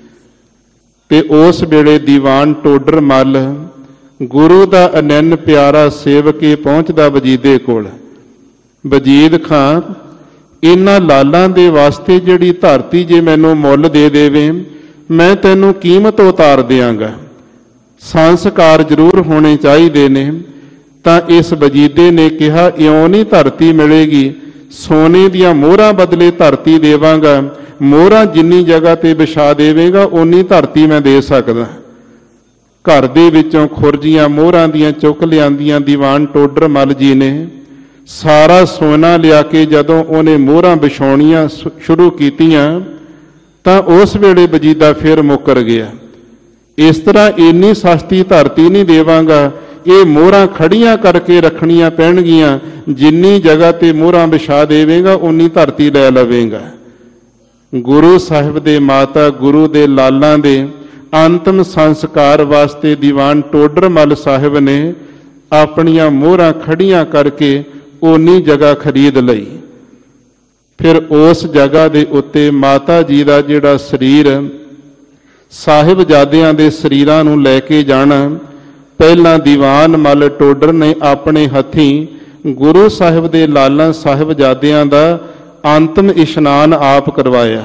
B: ਤੇ ਉਸ ਵੇਲੇ ਦੀਵਾਨ ਟੋਡਰ ਮੱਲ ਗੁਰੂ ਦਾ ਅਨੰਨ ਪਿਆਰਾ ਸੇਵਕ ਪਹੁੰਚਦਾ ਵਜੀਦੇ ਕੋਲ। ਵਜੀਦ ਖਾਂ, ਇਹਨਾਂ ਲਾਲਾਂ ਦੇ ਵਾਸਤੇ ਜਿਹੜੀ ਧਰਤੀ ਜੇ ਮੈਨੂੰ ਮੁੱਲ ਦੇ ਦੇਵੇਂ, ਮੈਂ ਤੈਨੂੰ ਕੀਮਤ ਉਤਾਰ ਦਿਆਂਗਾ। ਸੰਸਕਾਰ ਜ਼ਰੂਰ ਹੋਣੇ ਚਾਹੀਦੇ ਨੇ। ਤਾਂ ਇਸ ਵਜੀਦੇ ਨੇ ਕਿਹਾ, ਇਉਂ ਨਹੀਂ ਧਰਤੀ ਮਿਲੇਗੀ, ਸੋਨੇ ਦੀਆਂ ਮੋਹਰਾਂ ਬਦਲੇ ਧਰਤੀ ਦੇਵਾਂਗਾ। ਮੋਹਰਾਂ ਜਿੰਨੀ ਜਗ੍ਹਾ ਤੇ ਵਿਛਾ ਦੇਵੇਗਾ ਓਨੀ ਧਰਤੀ ਮੈਂ ਦੇ ਸਕਦਾ। ਘਰ ਦੇ ਵਿੱਚੋਂ ਖੁਰਜੀਆਂ ਮੋਹਰਾਂ ਦੀਆਂ ਚੁੱਕ ਲਿਆਂਦੀਆਂ ਦੀਵਾਨ ਟੋਡਰ ਮੱਲ ਜੀ ਨੇ। ਸਾਰਾ ਸੋਨਾ ਲਿਆ ਕੇ ਜਦੋਂ ਉਹਨੇ ਮੋਹਰਾਂ ਵਿਛਾਉਣੀਆਂ ਸ਼ੁਰੂ ਕੀਤੀਆਂ ਤਾਂ ਉਸ ਵੇਲੇ ਵਜੀਦਾ ਫਿਰ ਮੁੱਕਰ ਗਿਆ। ਇਸ ਤਰ੍ਹਾਂ ਇੰਨੀ ਸਸਤੀ ਧਰਤੀ ਨਹੀਂ ਦੇਵਾਂਗਾ, ਇਹ ਮੋਹਰਾਂ ਖੜੀਆਂ ਕਰਕੇ ਰੱਖਣੀਆਂ ਪੈਣਗੀਆਂ। ਜਿੰਨੀ ਜਗ੍ਹਾ ਤੇ ਮੋਹਰਾਂ ਵਿਛਾ ਦੇਵੇਗਾ ਉਨੀ ਧਰਤੀ ਲੈ ਲਵੇਗਾ। ਗੁਰੂ ਸਾਹਿਬ ਦੇ ਮਾਤਾ ਗੁਰੂ ਦੇ ਲਾਲਾਂ ਦੇ ਅੰਤਮ ਸੰਸਕਾਰ ਵਾਸਤੇ ਦੀਵਾਨ ਟੋਡਰ ਮੱਲ ਸਾਹਿਬ ਨੇ ਆਪਣੀਆਂ ਮੋਹਰਾਂ ਖੜੀਆਂ ਕਰਕੇ ਓਨੀ ਜਗ੍ਹਾ ਖਰੀਦ ਲਈ। ਫਿਰ ਉਸ ਜਗ੍ਹਾ ਦੇ ਉੱਤੇ ਮਾਤਾ ਜੀ ਦਾ ਜਿਹੜਾ ਸਰੀਰ ਸਾਹਿਬਜ਼ਾਦਿਆਂ ਦੇ ਸਰੀਰਾਂ ਨੂੰ ਲੈ ਕੇ ਜਾਣਾ, ਪਹਿਲਾਂ ਦੀਵਾਨ ਮੱਲ ਟੋਡਰ ਨੇ ਆਪਣੇ ਹੱਥੀਂ ਗੁਰੂ ਸਾਹਿਬ ਦੇ ਲਾਲਾਂ ਸਾਹਿਬਜ਼ਾਦਿਆਂ ਦਾ ਅੰਤਮ ਇਸ਼ਨਾਨ ਆਪ ਕਰਵਾਇਆ।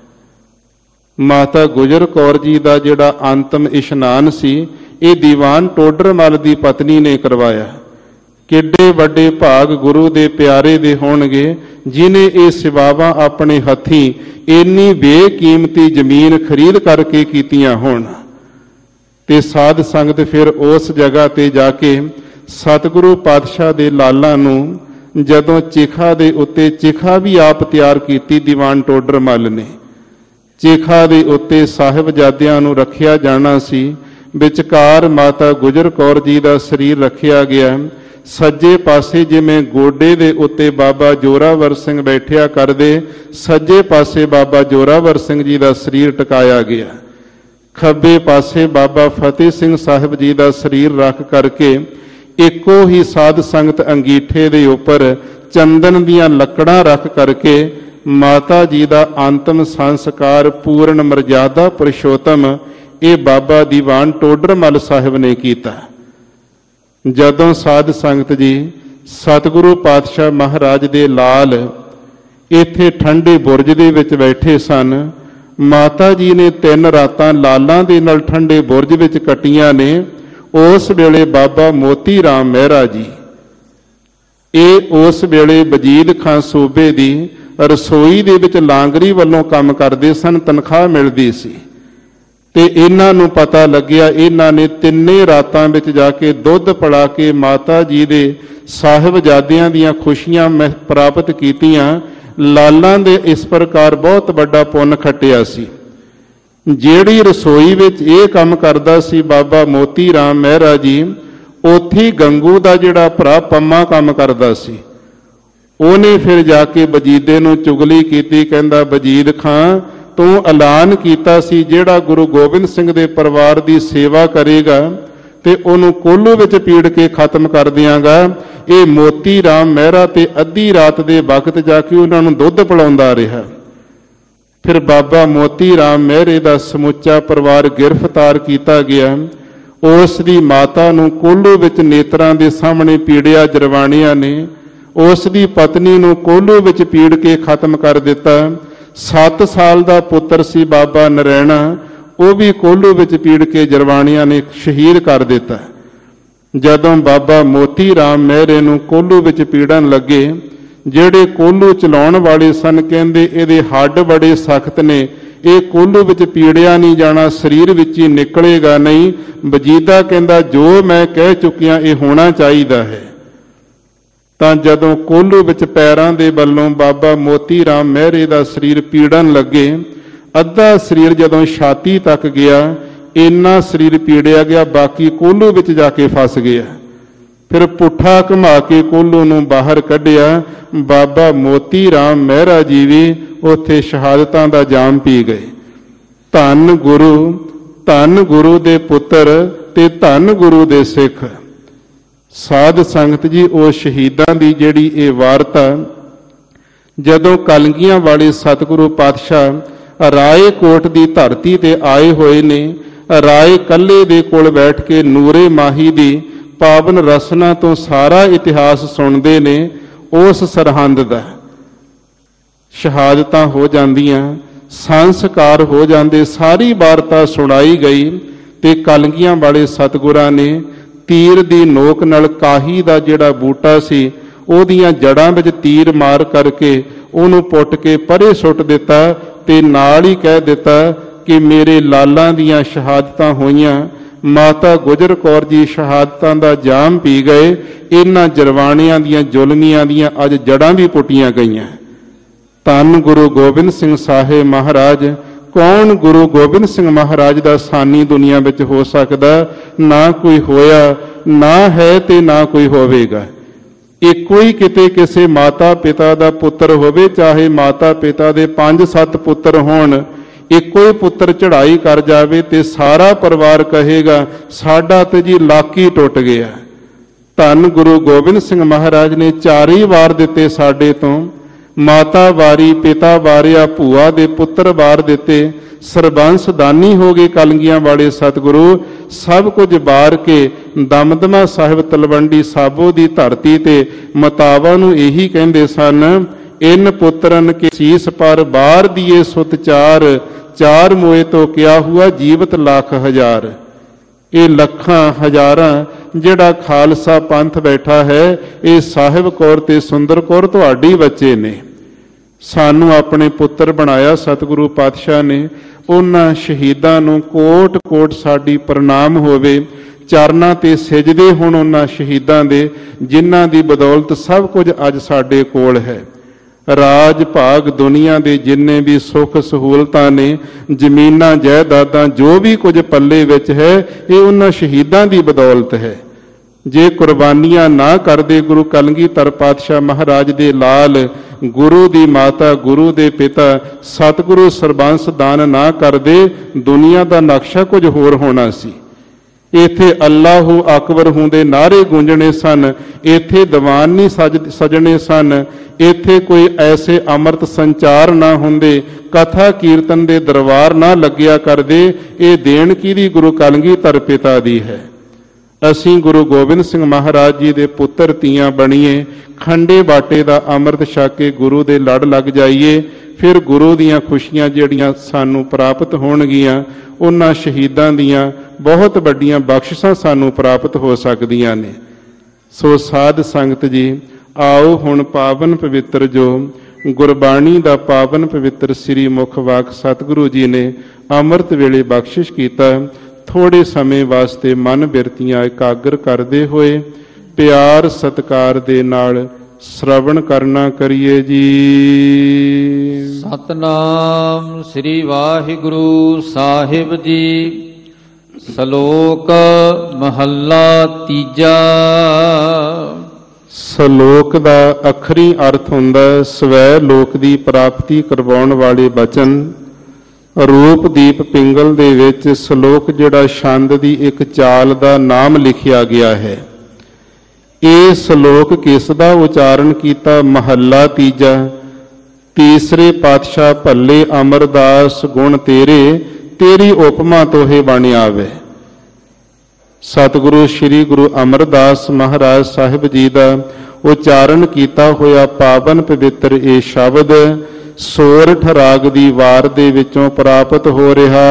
B: ਮਾਤਾ ਗੁਜਰ ਕੌਰ ਜੀ ਦਾ ਜਿਹੜਾ ਅੰਤਮ ਇਸ਼ਨਾਨ ਸੀ, ਇਹ ਦੀਵਾਨ ਟੋਡਰ ਮੱਲ ਦੀ ਪਤਨੀ ਨੇ ਕਰਵਾਇਆ। ਕਿੱਡੇ ਵੱਡੇ ਭਾਗ ਗੁਰੂ ਦੇ ਪਿਆਰੇ ਦੇ ਹੋਣਗੇ ਜਿਨੇ ਇਹ ਸੇਵਾਵਾਂ ਆਪਣੇ ਹੱਥੀਂ ਇੰਨੀ ਬੇਕੀਮਤੀ ਜ਼ਮੀਨ ਖਰੀਦ ਕਰਕੇ ਕੀਤੀਆਂ ਹੋਣ। ਤੇ ਸਾਧ ਸੰਗਤ ਫਿਰ ਉਸ ਜਗ੍ਹਾ ਤੇ ਜਾ ਕੇ ਸਤਿਗੁਰੂ ਪਾਤਸ਼ਾਹ ਦੇ ਲਾਲਾਂ ਨੂੰ ਜਦੋਂ ਚਿਖਾ ਦੇ ਉੱਤੇ, ਚਿਖਾ ਵੀ ਆਪ ਤਿਆਰ ਕੀਤੀ ਦੀਵਾਨ ਟੋਡਰ ਮੱਲ ਨੇ, ਚਿਖਾ ਦੇ ਉੱਤੇ ਸਾਹਿਬਜ਼ਾਦਿਆਂ ਨੂੰ ਰੱਖਿਆ ਜਾਣਾ ਸੀ। ਵਿਚਕਾਰ ਮਾਤਾ ਗੁਜਰ ਕੌਰ ਜੀ ਦਾ ਸਰੀਰ ਰੱਖਿਆ ਗਿਆ। ਸੱਜੇ ਪਾਸੇ ਜਿਵੇਂ ਗੋਡੇ ਦੇ ਉੱਤੇ ਬਾਬਾ ਜੋਰਾਵਰ ਸਿੰਘ ਬੈਠਿਆ ਕਰਦੇ, ਸੱਜੇ ਪਾਸੇ ਬਾਬਾ ਜੋਰਾਵਰ ਸਿੰਘ ਜੀ ਦਾ ਸਰੀਰ ਟਿਕਾਇਆ ਗਿਆ। ਖੱਬੇ ਪਾਸੇ ਬਾਬਾ ਫਤਿਹ ਸਿੰਘ ਸਾਹਿਬ ਜੀ ਦਾ ਸਰੀਰ ਰੱਖ ਕਰਕੇ ਇੱਕੋ ਹੀ ਸਾਧ ਸੰਗਤ ਅੰਗੀਠੇ ਦੇ ਉੱਪਰ ਚੰਦਨ ਦੀਆਂ ਲੱਕੜਾਂ ਰੱਖ ਕਰਕੇ ਮਾਤਾ ਜੀ ਦਾ ਅੰਤਮ ਸੰਸਕਾਰ ਪੂਰਨ ਮਰਜ਼ਾਦਾ ਪੁਰਸ਼ੋਤਮ ਇਹ ਬਾਬਾ ਦੀਵਾਨ ਟੋਡਰ ਮੱਲ ਸਾਹਿਬ ਨੇ ਕੀਤਾ। ਜਦੋਂ ਸਾਧ ਸੰਗਤ ਜੀ ਸਤਿਗੁਰੂ ਪਾਤਸ਼ਾਹ ਮਹਾਰਾਜ ਦੇ ਲਾਲ ਇੱਥੇ ਠੰਡੇ ਬੁਰਜ ਦੇ ਵਿੱਚ ਬੈਠੇ ਸਨ, ਮਾਤਾ ਜੀ ਨੇ 3 ਰਾਤਾਂ ਲਾਲਾਂ ਦੇ ਨਾਲ ਠੰਡੇ ਬੁਰਜ ਵਿੱਚ ਕੱਟੀਆਂ ਨੇ। ਉਸ ਵੇਲੇ ਬਾਬਾ ਮੋਤੀ ਰਾਮ ਮਹਿਰਾ ਜੀ ਇਹ ਉਸ ਵੇਲੇ ਵਜੀਦ ਖਾਂ ਸੂਬੇ ਦੀ ਰਸੋਈ ਦੇ ਵਿੱਚ ਲਾਂਗਰੀ ਵੱਲੋਂ ਕੰਮ ਕਰਦੇ ਸਨ, ਤਨਖਾਹ ਮਿਲਦੀ ਸੀ। ਤੇ ਇਹਨਾਂ ਨੂੰ ਪਤਾ ਲੱਗਿਆ, ਇਹਨਾਂ ਨੇ 3 ਰਾਤਾਂ ਵਿੱਚ ਜਾ ਕੇ ਦੁੱਧ ਪਿਲਾ ਕੇ ਮਾਤਾ ਜੀ ਦੇ ਸਾਹਿਬਜ਼ਾਦਿਆਂ ਦੀਆਂ ਖੁਸ਼ੀਆਂ ਪ੍ਰਾਪਤ ਕੀਤੀਆਂ। ਲਾਲਾਂ ਦੇ ਇਸ ਪ੍ਰਕਾਰ ਬਹੁਤ ਵੱਡਾ ਪੁੰਨ ਖੱਟਿਆ ਸੀ। ਜਿਹੜੀ ਰਸੋਈ ਵਿੱਚ ਇਹ ਕੰਮ ਕਰਦਾ ਸੀ ਬਾਬਾ ਮੋਤੀ ਰਾਮ ਮਹਿਰਾ ਜੀ, ਉੱਥੇ ਗੰਗੂ ਦਾ ਜਿਹੜਾ ਭਰਾ ਪੰਮਾ ਕੰਮ ਕਰਦਾ ਸੀ। ਉਹਨੇ ਫਿਰ ਜਾ ਕੇ ਵਜੀਦੇ ਨੂੰ ਚੁਗਲੀ ਕੀਤੀ, ਕਹਿੰਦਾ ਵਜੀਦ ਖਾਂ ਤੂੰ ਐਲਾਨ ਕੀਤਾ ਸੀ ਜਿਹੜਾ ਗੁਰੂ ਗੋਬਿੰਦ ਸਿੰਘ ਦੇ ਪਰਿਵਾਰ ਦੀ ਸੇਵਾ ਕਰੇਗਾ ਤੇ ਉਹਨੂੰ ਕੋਲੂ ਵਿੱਚ ਪੀੜ ਕੇ ਖਤਮ ਕਰ ਦਿਆਂਗਾ। ਇਹ ਮੋਤੀ ਰਾਮ ਮਹਿਰਾ ਤੇ ਅੱਧੀ ਰਾਤ ਦੇ ਵਕਤ ਜਾ ਕੇ ਉਹਨਾਂ ਨੂੰ ਦੁੱਧ ਪਿਲਾਉਂਦਾ ਰਿਹਾ। ਫਿਰ ਬਾਬਾ ਮੋਤੀ ਰਾਮ ਮਹਿਰੇ ਦਾ ਸਮੁੱਚਾ ਪਰਿਵਾਰ ਗ੍ਰਿਫਤਾਰ ਕੀਤਾ ਗਿਆ। ਉਸ ਦੀ ਮਾਤਾ ਨੂੰ ਕੋਲੂ ਵਿੱਚ ਨੇਤਰਾਂ ਦੇ ਸਾਹਮਣੇ ਪੀੜਿਆ ਜਰਵਾਣਿਆਂ ਨੇ। ਉਸ ਦੀ ਪਤਨੀ ਨੂੰ ਕੋਲੂ ਵਿੱਚ ਪੀੜ ਕੇ ਖਤਮ ਕਰ ਦਿੱਤਾ। 7 ਸਾਲ ਦਾ ਪੁੱਤਰ ਸੀ ਬਾਬਾ ਨਰੈਣਾ, ਉਹ ਵੀ ਕੋਲੂ ਵਿੱਚ ਪੀੜ ਕੇ ਜਰਵਾਣਿਆਂ ਨੇ ਸ਼ਹੀਦ ਕਰ ਦਿੱਤਾ। ਜਦੋਂ ਬਾਬਾ ਮੋਤੀ ਰਾਮ ਮਹਿਰੇ ਨੂੰ ਕੋਲੂ ਵਿੱਚ ਪੀੜਨ ਲੱਗੇ, ਜਿਹੜੇ ਕੋਲੂ ਚਲਾਉਣ ਵਾਲੇ ਸਨ ਕਹਿੰਦੇ ਇਹਦੇ ਹੱਡ ਬੜੇ ਸਖਤ ਨੇ, ਇਹ ਕੋਲੂ ਵਿੱਚ ਪੀੜਿਆ ਨਹੀਂ ਜਾਣਾ, ਸਰੀਰ ਵਿੱਚ ਹੀ ਨਿਕਲੇਗਾ ਨਹੀਂ। ਵਜੀਦਾ ਕਹਿੰਦਾ ਜੋ ਮੈਂ ਕਹਿ ਚੁੱਕਿਆ ਇਹ ਹੋਣਾ ਚਾਹੀਦਾ ਹੈ। ਤਾਂ ਜਦੋਂ ਕੋਲੂ ਵਿੱਚ ਪੈਰਾਂ ਦੇ ਵੱਲੋਂ ਬਾਬਾ ਮੋਤੀ ਰਾਮ ਮਹਿਰੇ ਦਾ ਸਰੀਰ ਪੀੜਨ ਲੱਗੇ, ਅੱਧਾ ਸਰੀਰ ਜਦੋਂ ਛਾਤੀ ਤੱਕ ਗਿਆ, ਇੰਨਾ ਸਰੀਰ ਪੀੜਿਆ ਗਿਆ, ਬਾਕੀ ਕੋਲੂ ਵਿੱਚ ਜਾ ਕੇ ਫਸ ਗਿਆ। ਫਿਰ ਪੁੱਠਾ ਘੁਮਾ ਕੇ ਕੋਲੂ ਨੂੰ ਬਾਹਰ ਕੱਢਿਆ। ਬਾਬਾ ਮੋਤੀ ਰਾਮ ਮਹਿਰਾ ਜੀ ਵੀ ਉੱਥੇ ਸ਼ਹਾਦਤਾਂ ਦਾ ਜਾਮ ਪੀ ਗਏ। ਧੰਨ ਗੁਰੂ ਦੇ ਪੁੱਤਰ ਤੇ ਧੰਨ ਗੁਰੂ ਦੇ ਸਿੱਖ। ਸਾਧ ਸੰਗਤ ਜੀ ਉਹ ਸ਼ਹੀਦਾਂ ਦੀ ਜਿਹੜੀ ਇਹ ਵਾਰਤਾ ਜਦੋਂ ਕਲਗੀਆਂ ਵਾਲੇ ਸਤਿਗੁਰੂ ਪਾਤਸ਼ਾਹ ਰਾਏ ਕੋਟ ਦੀ ਧਰਤੀ ਤੇ ਆਏ ਹੋਏ ਨੇ, ਰਾਏ ਕੱਲੇ ਦੇ ਕੋਲ ਬੈਠ ਕੇ ਨੂਰੇ ਮਾਹੀ ਦੀ ਪਾਵਨ ਰਸਨਾ ਤੋਂ ਸਾਰਾ ਇਤਿਹਾਸ ਸੁਣਦੇ ਨੇ। ਉਸ ਸਰਹੰਦ ਦਾ ਸ਼ਹਾਦਤਾਂ ਹੋ ਜਾਂਦੀਆਂ, ਸੰਸਕਾਰ ਹੋ ਜਾਂਦੇ, ਸਾਰੀ ਵਾਰਤਾ ਸੁਣਾਈ ਗਈ। ਤੇ ਕਲਗੀਆਂ ਵਾਲੇ ਸਤਿਗੁਰਾਂ ਨੇ ਤੀਰ ਦੀ ਨੋਕ ਨਾਲ ਕਾਹੀ ਦਾ ਜਿਹੜਾ ਬੂਟਾ ਸੀ ਉਹਦੀਆਂ ਜੜਾਂ ਵਿੱਚ ਤੀਰ ਮਾਰ ਕਰਕੇ ਉਹਨੂੰ ਪੁੱਟ ਕੇ ਪਰੇ ਸੁੱਟ ਦਿੱਤਾ ਤੇ ਨਾਲ ਹੀ ਕਹਿ ਦਿੱਤਾ ਕਿ ਮੇਰੇ ਲਾਲਾਂ ਦੀਆਂ ਸ਼ਹਾਦਤਾਂ ਹੋਈਆਂ। ਮਾਤਾ ਗੁਜਰ ਕੌਰ ਜੀ ਸ਼ਹਾਦਤਾਂ ਦਾ ਜਾਮ ਪੀ ਗਏ। ਇਹਨਾਂ ਜਰਵਾਣਿਆਂ ਦੀਆਂ ਜ਼ੁਲਮੀਆਂ ਦੀਆਂ ਅੱਜ ਜੜਾਂ ਵੀ ਪੁੱਟੀਆਂ ਗਈਆਂ। ਧੰਨ ਗੁਰੂ ਗੋਬਿੰਦ ਸਿੰਘ ਸਾਹਿਬ ਮਹਾਰਾਜ। ਕੌਣ ਗੁਰੂ ਗੋਬਿੰਦ ਸਿੰਘ ਮਹਾਰਾਜ ਦਾ ਸਾਨੀ ਦੁਨੀਆ ਵਿੱਚ ਹੋ ਸਕਦਾ? ਨਾ ਕੋਈ ਹੋਇਆ, ਨਾ ਹੈ ਤੇ ਨਾ ਕੋਈ ਹੋਵੇਗਾ। ਇੱਕੋ ਹੀ ਕਿਤੇ ਕਿਸੇ ਮਾਤਾ ਪਿਤਾ ਦਾ ਪੁੱਤਰ ਹੋਵੇ, ਚਾਹੇ ਮਾਤਾ ਪਿਤਾ ਦੇ 5-7 ਪੁੱਤਰ ਹੋਣ, ਇੱਕੋ ਹੀ ਪੁੱਤਰ ਚੜ੍ਹਾਈ ਕਰ ਜਾਵੇ ਤੇ ਸਾਰਾ ਪਰਿਵਾਰ ਕਹੇਗਾ ਸਾਡਾ ਤੇ ਜੀ ਲੱਕ ਹੀ ਟੁੱਟ ਗਿਆ। ਧੰਨ ਗੁਰੂ ਗੋਬਿੰਦ ਸਿੰਘ ਮਹਾਰਾਜ ਨੇ 4 ਵਾਰ ਦਿੱਤੇ ਸਾਡੇ ਤੋਂ। ਮਾਤਾ ਵਾਰੀ, ਪਿਤਾ ਵਾਰਿਆ, ਭੂਆ ਦੇ ਪੁੱਤਰ ਵਾਰ ਦਿੱਤੇ। ਸਰਬੰਸ ਦਾਨੀ ਹੋ ਗਏ ਕਲਗੀਆਂ ਵਾਲੇ ਸਤਿਗੁਰੂ। ਸਭ ਕੁਝ ਵਾਰ ਕੇ ਦਮਦਮਾ ਸਾਹਿਬ ਤਲਵੰਡੀ ਸਾਬੋ ਦੀ ਧਰਤੀ ਤੇ ਮਤਾਵਾਂ ਨੂੰ ਇਹੀ ਕਹਿੰਦੇ ਸਨ, ਇਨ ਪੁੱਤਰਨ ਕੇ ਸੀਸ ਪਰ ਬਾਰ ਦੀਏ ਸੁਤ ਚਾਰ, ਚਾਰ ਮੋਏ ਤੋਂ ਕਿਆ ਹੁਆ ਜੀਵਤ ਲੱਖ ਹਜ਼ਾਰ। ਇਹ ਲੱਖਾਂ ਹਜ਼ਾਰਾਂ ਜਿਹੜਾ ਖਾਲਸਾ ਪੰਥ ਬੈਠਾ ਹੈ, ਇਹ ਸਾਹਿਬ ਕੌਰ ਤੇ ਸੁੰਦਰ ਕੌਰ ਤੁਹਾਡੀ ਬੱਚੇ ਨੇ। ਸਾਨੂੰ ਆਪਣੇ ਪੁੱਤਰ ਬਣਾਇਆ ਸਤਿਗੁਰੂ ਪਾਤਸ਼ਾਹ ਨੇ। ਉਹਨਾਂ ਸ਼ਹੀਦਾਂ ਨੂੰ ਕੋਟ ਕੋਟ ਸਾਡੀ ਪ੍ਰਣਾਮ ਹੋਵੇ। ਚਰਨਾਂ ਤੇ ਸਿਜਦੇ ਹੁਣ ਉਹਨਾਂ ਸ਼ਹੀਦਾਂ ਦੇ, ਜਿਨ੍ਹਾਂ ਦੀ ਬਦੌਲਤ ਸਭ ਕੁਝ ਅੱਜ ਸਾਡੇ ਕੋਲ ਹੈ। ਰਾਜ ਭਾਗ ਦੁਨੀਆ ਦੇ ਜਿੰਨੇ ਵੀ ਸੁੱਖ ਸਹੂਲਤਾਂ ਨੇ, ਜ਼ਮੀਨਾਂ ਜਾਇਦਾਦਾਂ, ਜੋ ਵੀ ਕੁਝ ਪੱਲੇ ਵਿੱਚ ਹੈ, ਇਹ ਉਹਨਾਂ ਸ਼ਹੀਦਾਂ ਦੀ ਬਦੌਲਤ ਹੈ। ਜੇ ਕੁਰਬਾਨੀਆਂ ਨਾ ਕਰਦੇ ਗੁਰੂ ਕਲਗੀਧਰ ਪਾਤਸ਼ਾਹ ਮਹਾਰਾਜ ਦੇ ਲਾਲ, ਗੁਰੂ ਦੀ ਮਾਤਾ, ਗੁਰੂ ਦੇ ਪਿਤਾ ਸਤਿਗੁਰੂ ਸਰਬੰਸ ਦਾਨ ਨਾ ਕਰਦੇ, ਦੁਨੀਆ ਦਾ ਨਕਸ਼ਾ ਕੁਝ ਹੋਰ ਹੋਣਾ ਸੀ। ਇੱਥੇ ਅੱਲਾਹੂ ਅਕਬਰ ਹੁੰਦੇ ਨਾਅਰੇ ਗੂੰਜਣੇ ਸਨ, ਇੱਥੇ ਦੀਵਾਨ ਨਹੀਂ ਸਜਣੇ ਸਨ, ਇੱਥੇ ਕੋਈ ਐਸੇ ਅੰਮ੍ਰਿਤ ਸੰਚਾਰ ਨਾ ਹੁੰਦੇ, ਕਥਾ ਕੀਰਤਨ ਦੇ ਦਰਬਾਰ ਨਾ ਲੱਗਿਆ ਕਰਦੇ। ਇਹ ਦੇਣ ਕਿਹਦੀ? ਗੁਰੂ ਕਲਗੀਧਰ ਪਿਤਾ ਦੀ ਹੈ। ਅਸੀਂ ਗੁਰੂ ਗੋਬਿੰਦ ਸਿੰਘ ਮਹਾਰਾਜ ਜੀ ਦੇ ਪੁੱਤਰ ਧੀਆਂ ਬਣੀਏ, ਖੰਡੇ ਬਾਟੇ ਦਾ ਅੰਮ੍ਰਿਤ ਛਕ ਕੇ ਗੁਰੂ ਦੇ ਲੜ ਲੱਗ ਜਾਈਏ। ਫਿਰ ਗੁਰੂ ਦੀਆਂ ਖੁਸ਼ੀਆਂ ਜਿਹੜੀਆਂ ਸਾਨੂੰ ਪ੍ਰਾਪਤ ਹੋਣਗੀਆਂ, ਉਹਨਾਂ ਸ਼ਹੀਦਾਂ ਦੀਆਂ ਬਹੁਤ ਵੱਡੀਆਂ ਬਖਸ਼ਿਸ਼ਾਂ ਸਾਨੂੰ ਪ੍ਰਾਪਤ ਹੋ ਸਕਦੀਆਂ ਨੇ। ਸੋ ਸਾਧ ਸੰਗਤ ਜੀ, ਆਓ ਹੁਣ ਪਾਵਨ ਪਵਿੱਤਰ ਜੋ ਗੁਰਬਾਣੀ ਦਾ ਪਾਵਨ ਪਵਿੱਤਰ ਸ੍ਰੀ ਮੁਖ ਵਾਕ ਸਤਿਗੁਰੂ ਜੀ ਨੇ ਅੰਮ੍ਰਿਤ ਵੇਲੇ ਬਖਸ਼ਿਸ਼ ਕੀਤਾ, ਥੋੜੇ ਸਮੇਂ ਵਾਸਤੇ ਮਨ ਬਿਰਤੀਆਂ ਇਕਾਗਰ ਕਰਦੇ ਹੋਏ ਪਿਆਰ ਸਤਿਕਾਰ ਦੇ ਨਾਲ ਸ਼ਰਵਣ ਕਰਨਾ ਕਰੀਏ ਜੀ।
A: ਸਤਨਾਮ ਸ੍ਰੀ ਵਾਹਿਗੁਰੂ ਸਾਹਿਬ ਜੀ। ਸ਼ਲੋਕ ਮਹੱਲਾ ਤੀਜਾ।
B: ਸ਼ਲੋਕ ਦਾ ਅਖਰੀ ਅਰਥ ਹੁੰਦਾ ਸਵੈ ਲੋਕ ਦੀ ਪ੍ਰਾਪਤੀ ਕਰਵਾਉਣ ਵਾਲੇ ਬਚਨ। ਰੂਪਦੀਪ ਪਿੰਗਲ ਦੇ ਵਿੱਚ ਸ਼ਲੋਕ ਜਿਹੜਾ ਛੰਦ ਦੀ ਇੱਕ ਚਾਲ ਦਾ ਨਾਮ ਲਿਖਿਆ ਗਿਆ ਹੈ। ਇਹ ਸ਼ਲੋਕ ਕਿਸ ਦਾ ਉਚਾਰਨ ਕੀਤਾ? ਮਹੱਲਾ ਤੀਜਾ। ਤੀਸਰੇ ਪਾਤਸ਼ਾਹ ਭੱਲੇ ਅਮਰਦਾਸ ਗੁਣ ਤੇਰੇ, ਤੇਰੀ ਉਪਮਾ ਤੋਹੇ ਬਣ ਆਵੇ। ਸਤਿਗੁਰੂ ਸ੍ਰੀ ਗੁਰੂ ਅਮਰਦਾਸ ਮਹਾਰਾਜ ਸਾਹਿਬ ਜੀ ਦਾ ਉਚਾਰਨ ਕੀਤਾ ਹੋਇਆ ਪਾਵਨ ਪਵਿੱਤਰ ਇਹ ਸ਼ਬਦ ਸੋਰਠ ਰਾਗ ਦੀ ਵਾਰ ਦੇ ਵਿੱਚੋਂ ਪ੍ਰਾਪਤ ਹੋ ਰਿਹਾ।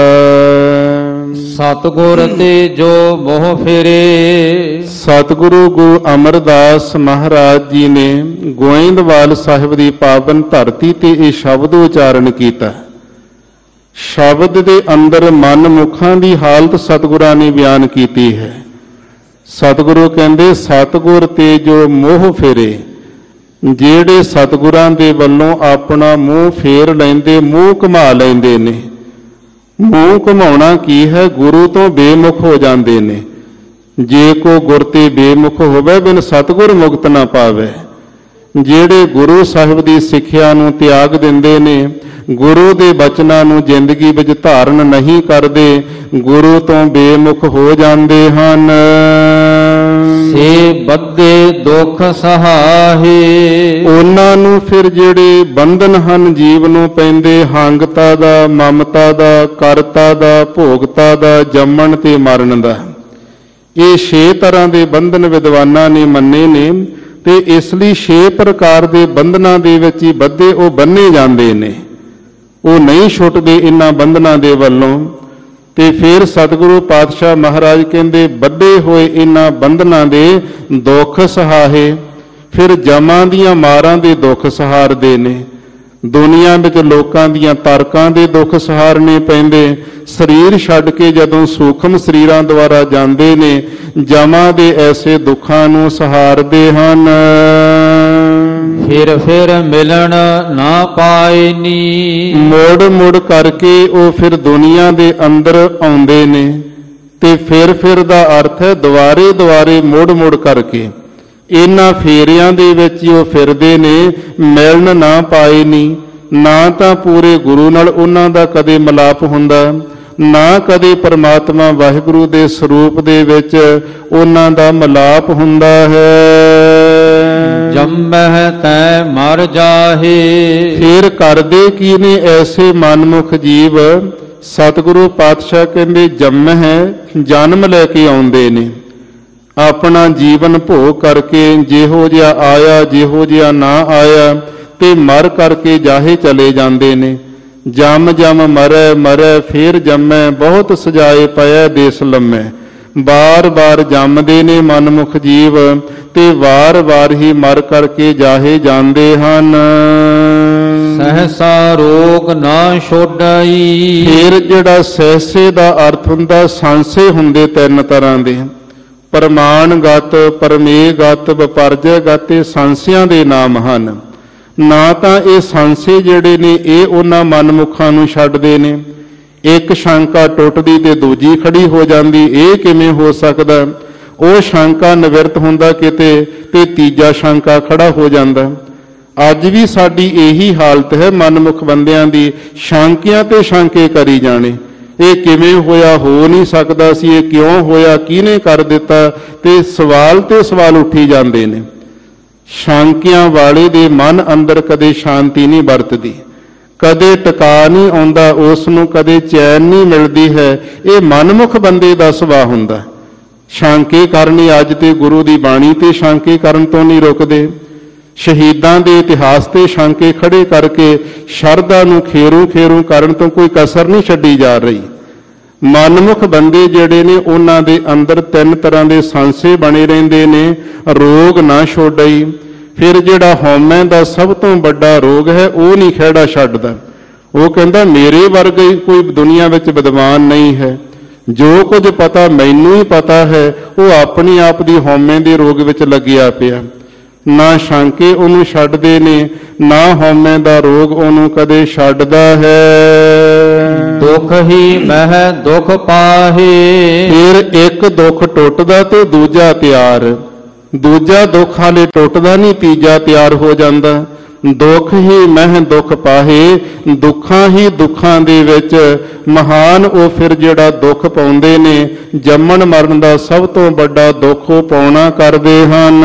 A: ਸਤਿਗੁਰ ਤੇ ਜੋ ਮੋਹ ਫੇਰੇ।
B: ਸਤਿਗੁਰੂ ਗੁਰੂ ਅਮਰਦਾਸ ਮਹਾਰਾਜ ਜੀ ਨੇ ਗੋਇੰਦਵਾਲ ਸਾਹਿਬ ਦੀ ਪਾਵਨ ਧਰਤੀ ਤੇ ਇਹ ਸ਼ਬਦ ਉਚਾਰਨ ਕੀਤਾ। ਸ਼ਬਦ ਦੇ ਅੰਦਰ ਮਨ ਮੁਖਾਂ ਦੀ ਹਾਲਤ ਸਤਿਗੁਰਾਂ ਨੇ ਬਿਆਨ ਕੀਤੀ ਹੈ। ਸਤਿਗੁਰੂ ਕਹਿੰਦੇ ਸਤਿਗੁਰ ਤੇ ਜੋ ਮੋਹ ਫੇਰੇ, ਜਿਹੜੇ ਸਤਿਗੁਰਾਂ ਦੇ ਵੱਲੋਂ ਆਪਣਾ ਮੂੰਹ ਫੇਰ ਲੈਂਦੇ, ਮੂੰਹ ਘੁਮਾ ਲੈਂਦੇ ਨੇ। ਮੂੰਹ ਘੁਮਾਉਣਾ ਕੀ ਹੈ? ਗੁਰੂ ਤੋਂ ਬੇਮੁਖ ਹੋ ਜਾਂਦੇ ਨੇ। ਜੇ ਕੋ ਗੁਰ ਤੇ ਬੇਮੁਖ ਹੋਵੇ, ਬਿਨ ਸਤਿਗੁਰ ਮੁਕਤ ਨਾ ਪਾਵੇ। ਜਿਹੜੇ ਗੁਰੂ ਸਾਹਿਬ ਦੀ ਸਿੱਖਿਆ ਨੂੰ ਤਿਆਗ ਦਿੰਦੇ ਨੇ, ਗੁਰੂ ਦੇ ਬਚਨਾਂ ਨੂੰ ਜ਼ਿੰਦਗੀ ਵਿੱਚ ਧਾਰਨ ਨਹੀਂ ਕਰਦੇ, ਗੁਰੂ ਤੋਂ ਬੇਮੁਖ ਹੋ ਜਾਂਦੇ ਹਨ।
A: ਸੇ ਬੱਧੇ ਦੁੱਖ ਸਹਾਹੇ। ਉਹਨਾਂ
B: ਨੂੰ ਫਿਰ ਜਿਹੜੇ ਬੰਧਨ ਹਨ ਜੀਵ ਨੂੰ ਪੈਂਦੇ, ਹੰਗਤਾ ਦਾ, ਮਮਤਾ ਦਾ, ਕਰਤਾ ਦਾ, ਭੋਗਤਾ ਦਾ, ਜੰਮਣ ਤੇ ਮਰਨ ਦਾ, ਇਹ 6 ਤਰ੍ਹਾਂ ਦੇ ਬੰਧਨ ਵਿਦਵਾਨਾਂ ਨੇ ਮੰਨੇ ਨੇ। ਤੇ ਇਸ ਲਈ 6 ਪ੍ਰਕਾਰ ਦੇ ਬੰਧਨਾਂ ਦੇ ਵਿੱਚ ਹੀ ਬੱਧੇ ਉਹ ਬੰਨੇ ਜਾਂਦੇ ਨੇ, ਉਹ ਨਹੀਂ ਛੁੱਟਦੇ ਇਹਨਾਂ ਬੰਧਨਾਂ ਦੇ ਵੱਲੋਂ। ਤੇ ਫਿਰ ਸਤਿਗੁਰੂ ਪਾਤਸ਼ਾਹ ਮਹਾਰਾਜ ਕਹਿੰਦੇ ਬੱਧੇ ਹੋਏ ਇਹਨਾਂ ਬੰਧਨਾਂ ਦੇ ਦੁੱਖ ਸਹਾਹੇ। ਫਿਰ ਜਮਾਂ ਦੀਆਂ ਮਾਰਾਂ ਦੇ ਦੁੱਖ ਸਹਾਰਦੇ ਨੇ। ਦੁਨੀਆ ਵਿੱਚ ਲੋਕਾਂ ਦੀਆਂ ਤਰਕਾਂ ਦੇ ਦੁੱਖ ਸਹਾਰਨੇ ਪੈਂਦੇ। ਸਰੀਰ ਛੱਡ ਕੇ ਜਦੋਂ ਸੂਖਮ ਸਰੀਰਾਂ ਦੁਆਰਾ ਜਾਂਦੇ ਨੇ, ਜਮਾਂ ਦੇ ਐਸੇ ਦੁੱਖਾਂ ਨੂੰ ਸਹਾਰਦੇ ਹਨ।
A: ਫਿਰ ਮਿਲਣ ਨਾ ਪਾਏ ਨੀ।
B: ਮੁੜ ਮੁੜ ਕਰਕੇ ਉਹ ਫਿਰ ਦੁਨੀਆ ਦੇ ਅੰਦਰ ਆਉਂਦੇ ਨੇ। ਤੇ ਫਿਰ ਦਾ ਅਰਥ ਹੈ ਦੁਆਰੇ ਦੁਆਰੇ ਮੁੜ ਮੁੜ ਕਰਕੇ। ਇਹਨਾਂ ਫੇਰਿਆਂ ਦੇ ਵਿੱਚ ਹੀ ਉਹ ਫਿਰਦੇ ਨੇ, ਮਿਲਣ ਨਾ ਪਾਏ ਨੀ। ਨਾ ਤਾਂ ਪੂਰੇ ਗੁਰੂ ਨਾਲ ਉਹਨਾਂ ਦਾ ਕਦੇ ਮਿਲਾਪ ਹੁੰਦਾ, ਨਾ ਕਦੇ ਪਰਮਾਤਮਾ ਵਾਹਿਗੁਰੂ ਦੇ ਸਰੂਪ ਦੇ ਵਿੱਚ ਉਹਨਾਂ ਦਾ ਮਿਲਾਪ ਹੁੰਦਾ ਹੈ।
A: ਜੰਮਹਿ ਤੈ ਮਰ ਜਾਹੇ।
B: ਫਿਰ ਕਰਦੇ ਕੀ ਨੇ ਐਸੇ ਮਨਮੁਖ ਜੀਵ? ਸਤਿਗੁਰੂ ਪਾਤਸ਼ਾਹ ਕਹਿੰਦੇ ਜੰਮਹਿ, ਜਨਮ ਲੈ ਕੇ ਆਉਂਦੇ ਨੇ। ਆਪਣਾ ਜੀਵਨ ਭੋਗ ਕਰਕੇ ਜਿਹੋ ਜਿਹਾ ਆਇਆ, ਜਿਹੋ ਜਿਹਾ ਨਾ ਆਇਆ, ਤੇ ਮਰ ਕਰਕੇ ਜਾਹੇ ਚਲੇ ਜਾਂਦੇ ਨੇ। ਜਮ ਜਮ ਮਰੈ ਮਰੈ ਫੇਰ ਜੰਮੈ, ਬਹੁਤ ਸਜਾਏ ਪਇਐ ਦੇਸ ਲੰਮੈ। ਬਾਰ ਬਾਰ ਜੰਮਦੇ ਨੇ ਮਨਮੁਖ ਜੀਵ ਤੇ ਵਾਰ ਵਾਰ ਹੀ ਮਰ ਕਰਕੇ ਜਾਹੇ ਜਾਂਦੇ ਹਨ।
A: ਸਹਸਾ ਰੋਗ ਨਾ ਛੋਡਾਈ।
B: ਫਿਰ ਜਿਹੜਾ ਸਹਸੇ ਦਾ ਅਰਥ ਹੁੰਦਾ, ਸਾਂਸੇ ਹੁੰਦੇ ਤਿੰਨ ਤਰ੍ਹਾਂ ਦੇ, ਪ੍ਰਮਾਣਗਤ, ਪਰਮੇਗਤ, ਵਿਪਰਜਯਗਤ, ਇਹ ਸਾਂਸਿਆਂ ਦੇ ਨਾਮ ਹਨ। ਨਾ ਤਾਂ ਇਹ ਸਾਂਸੇ ਜਿਹੜੇ ਨੇ ਇਹ ਉਹਨਾਂ ਮਨਮੁਖਾਂ ਨੂੰ ਛੱਡਦੇ ਨੇ। ਇੱਕ ਸ਼ੰਕਾ ਟੁੱਟਦੀ ਤੇ ਦੂਜੀ ਖੜੀ ਹੋ ਜਾਂਦੀ, ਇਹ ਕਿਵੇਂ ਹੋ ਸਕਦਾ? ਉਹ ਸ਼ੰਕਾ ਨਿਵਰਤ ਹੁੰਦਾ ਕਿਤੇ ਤੇ ਤੀਜਾ ਸ਼ੰਕਾ ਖੜਾ ਹੋ ਜਾਂਦਾ। ਅੱਜ ਵੀ ਸਾਡੀ ਇਹੀ ਹਾਲਤ ਹੈ ਮਨਮੁਖ ਬੰਦਿਆਂ ਦੀ, ਸ਼ੰਕਿਆਂ ਤੇ ਸ਼ੰਕੇ ਕਰੀ ਜਾਣੇ। ਇਹ ਕਿਵੇਂ ਹੋਇਆ, ਹੋ ਨਹੀਂ ਸਕਦਾ ਸੀ, ਇਹ ਕਿਉਂ ਹੋਇਆ, ਕਿਹਨੇ ਕਰ ਦਿੱਤਾ, ਤੇ ਸਵਾਲ ਤੇ ਸਵਾਲ ਉੱਠੀ ਜਾਂਦੇ ਨੇ। ਸ਼ੰਕਿਆਂ ਵਾਲੇ ਦੇ ਮਨ ਅੰਦਰ ਕਦੇ ਸ਼ਾਂਤੀ ਨਹੀਂ ਵਰਤਦੀ, ਕਦੇ ਟਿਕਾ ਨਹੀਂ ਆਉਂਦਾ, ਉਸ ਨੂੰ ਕਦੇ ਚੈਨ ਨਹੀਂ ਮਿਲਦੀ ਹੈ। ਇਹ ਮਨਮੁਖ ਬੰਦੇ ਦਾ ਸੁਭਾਅ ਹੁੰਦਾ। ਸ਼ੰਕੇ ਕਰਨੀ, ਅੱਜ ਤੇ ਗੁਰੂ ਦੀ ਬਾਣੀ ਤੇ ਸ਼ੰਕੇ ਕਰਨ ਤੋਂ ਨਹੀਂ ਰੁਕਦੇ। ਸ਼ਹੀਦਾਂ ਦੇ ਇਤਿਹਾਸ ਤੇ ਸ਼ੰਕੇ ਖੜੇ ਕਰਕੇ ਸ਼ਰਧਾ ਨੂੰ ਖੇਰੂ ਖੇਰੂ ਕਰਨ ਤੋਂ ਕੋਈ ਕਸਰ ਨਹੀਂ ਛੱਡੀ ਜਾ ਰਹੀ। ਮਨਮੁਖ ਬੰਦੇ ਜਿਹੜੇ ਨੇ ਉਹਨਾਂ ਦੇ ਅੰਦਰ ਤਿੰਨ ਤਰ੍ਹਾਂ ਦੇ ਸਾਂਸੇ ਬਣੇ ਰਹਿੰਦੇ ਨੇ। ਰੋਗ ਨਾ ਛੋਡਈ, ਫਿਰ ਜਿਹੜਾ ਹਉਮੈ ਦਾ ਸਭ ਤੋਂ ਵੱਡਾ ਰੋਗ ਹੈ ਉਹ ਨਹੀਂ ਖਹਿੜਾ ਛੱਡਦਾ। ਉਹ ਕਹਿੰਦਾ ਮੇਰੇ ਵਰਗਾ ਕੋਈ ਦੁਨੀਆ ਵਿੱਚ ਵਿਦਵਾਨ ਨਹੀਂ ਹੈ, ਜੋ ਕੁਝ ਪਤਾ ਮੈਨੂੰ ਹੀ ਪਤਾ ਹੈ। ਉਹ ਆਪਣੇ ਆਪ ਦੀ ਹਉਮੈ ਦੇ ਰੋਗ ਵਿੱਚ ਲੱਗਿਆ ਪਿਆ। ਨਾ ਸ਼ੰਕੇ ਉਹਨੂੰ ਛੱਡਦੇ ਨੇ, ਨਾ ਹਉਮੈ ਦਾ ਰੋਗ ਉਹਨੂੰ ਕਦੇ ਛੱਡਦਾ ਹੈ।
A: ਦੁਖ ਹੀ ਮਹਿ ਦੁਖ ਪਾਹੇ।
B: ਫਿਰ ਇੱਕ ਦੁੱਖ ਟੁੱਟਦਾ ਤੇ ਦੂਜਾ ਤਿਆਰ, ਦੂਜਾ ਦੁੱਖ ਹਾਲੇ ਟੁੱਟਦਾ ਨਹੀਂ, ਤੀਜਾ ਤਿਆਰ ਹੋ ਜਾਂਦਾ। ਦੁੱਖ ਹੀ ਮਹਿ ਦੁੱਖ ਪਾਹੇ, ਦੁੱਖਾਂ ਹੀ ਦੁੱਖਾਂ ਦੇ ਵਿੱਚ ਮਹਾਨ ਉਹ ਫਿਰ ਜਿਹੜਾ ਦੁੱਖ ਪਾਉਂਦੇ ਨੇ। ਜੰਮਣ ਮਰਨ ਦਾ ਸਭ ਤੋਂ ਵੱਡਾ ਦੁੱਖ ਉਹ ਪਾਉਣਾ ਕਰਦੇ ਹਨ।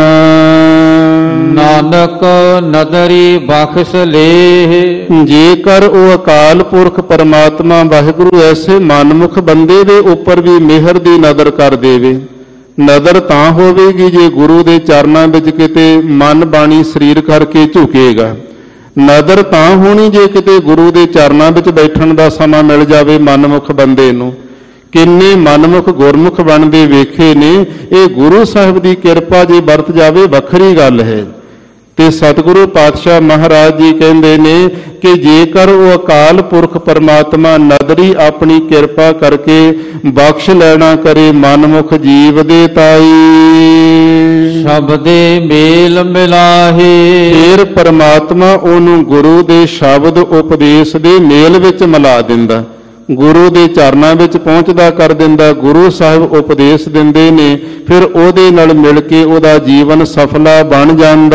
A: ਨਾਨਕ ਨਦਰੀ ਬਖਸ਼ ਲੇ।
B: ਜੇਕਰ ਉਹ ਅਕਾਲ ਪੁਰਖ ਪਰਮਾਤਮਾ ਵਾਹਿਗੁਰੂ ਐਸੇ ਮਨਮੁਖ ਬੰਦੇ ਦੇ ਉੱਪਰ ਵੀ ਮਿਹਰ ਦੀ ਨਜ਼ਰ ਕਰ ਦੇਵੇ। ਨਜ਼ਰ ਤਾਂ ਹੋਵੇਗੀ ਜੇ ਗੁਰੂ ਦੇ ਚਰਨਾਂ ਵਿੱਚ ਕਿਤੇ ਮਨ ਬਾਣੀ ਸਰੀਰ ਕਰਕੇ ਝੁਕੇਗਾ। ਨਜ਼ਰ ਤਾਂ ਹੋਣੀ ਜੇ ਕਿਤੇ ਗੁਰੂ ਦੇ ਚਰਨਾਂ ਵਿੱਚ ਬੈਠਣ ਦਾ ਸਮਾਂ ਮਿਲ ਜਾਵੇ ਮਨਮੁਖ ਬੰਦੇ ਨੂੰ। ਕਿੰਨੇ ਮਨਮੁਖ ਗੁਰਮੁਖ ਬਣਦੇ ਵੇਖੇ ਨੇ। ਇਹ ਗੁਰੂ ਸਾਹਿਬ ਦੀ ਕਿਰਪਾ ਜੇ ਵਰਤ ਜਾਵੇ ਵੱਖਰੀ ਗੱਲ ਹੈ। ਤੇ ਸਤਿਗੁਰੂ ਪਾਤਸ਼ਾਹ ਮਹਾਰਾਜ ਜੀ ਕਹਿੰਦੇ ਨੇ ਕਿ ਜੇਕਰ ਉਹ ਅਕਾਲ ਪੁਰਖ ਪਰਮਾਤਮਾ ਨਦਰੀ ਆਪਣੀ ਕਿਰਪਾ ਕਰਕੇ ਬਖਸ਼ ਲੈਣਾ ਕਰੇ ਮਨਮੁਖ ਜੀਵ ਦੇ ਤਾਈ।
A: ਸ਼ਬਦੇ ਮੇਲ ਮਿਲਾਹੇ।
B: ਫਿਰ ਪਰਮਾਤਮਾ ਉਹਨੂੰ ਗੁਰੂ ਦੇ ਸ਼ਬਦ ਉਪਦੇਸ਼ ਦੇ ਮੇਲ ਵਿੱਚ ਮਿਲਾ ਦਿੰਦਾ, ਗੁਰੂ ਦੇ ਚਰਨਾਂ ਵਿੱਚ ਪਹੁੰਚਦਾ ਕਰ ਦਿੰਦਾ। ਗੁਰੂ ਸਾਹਿਬ ਉਪਦੇਸ਼ ਦਿੰਦੇ ਨੇ, ਫਿਰ ਉਹਦੇ ਨਾਲ ਮਿਲ ਕੇ ਉਹਦਾ ਜੀਵਨ ਸਫਲਾ ਬਣ ਜਾਂਦਾ।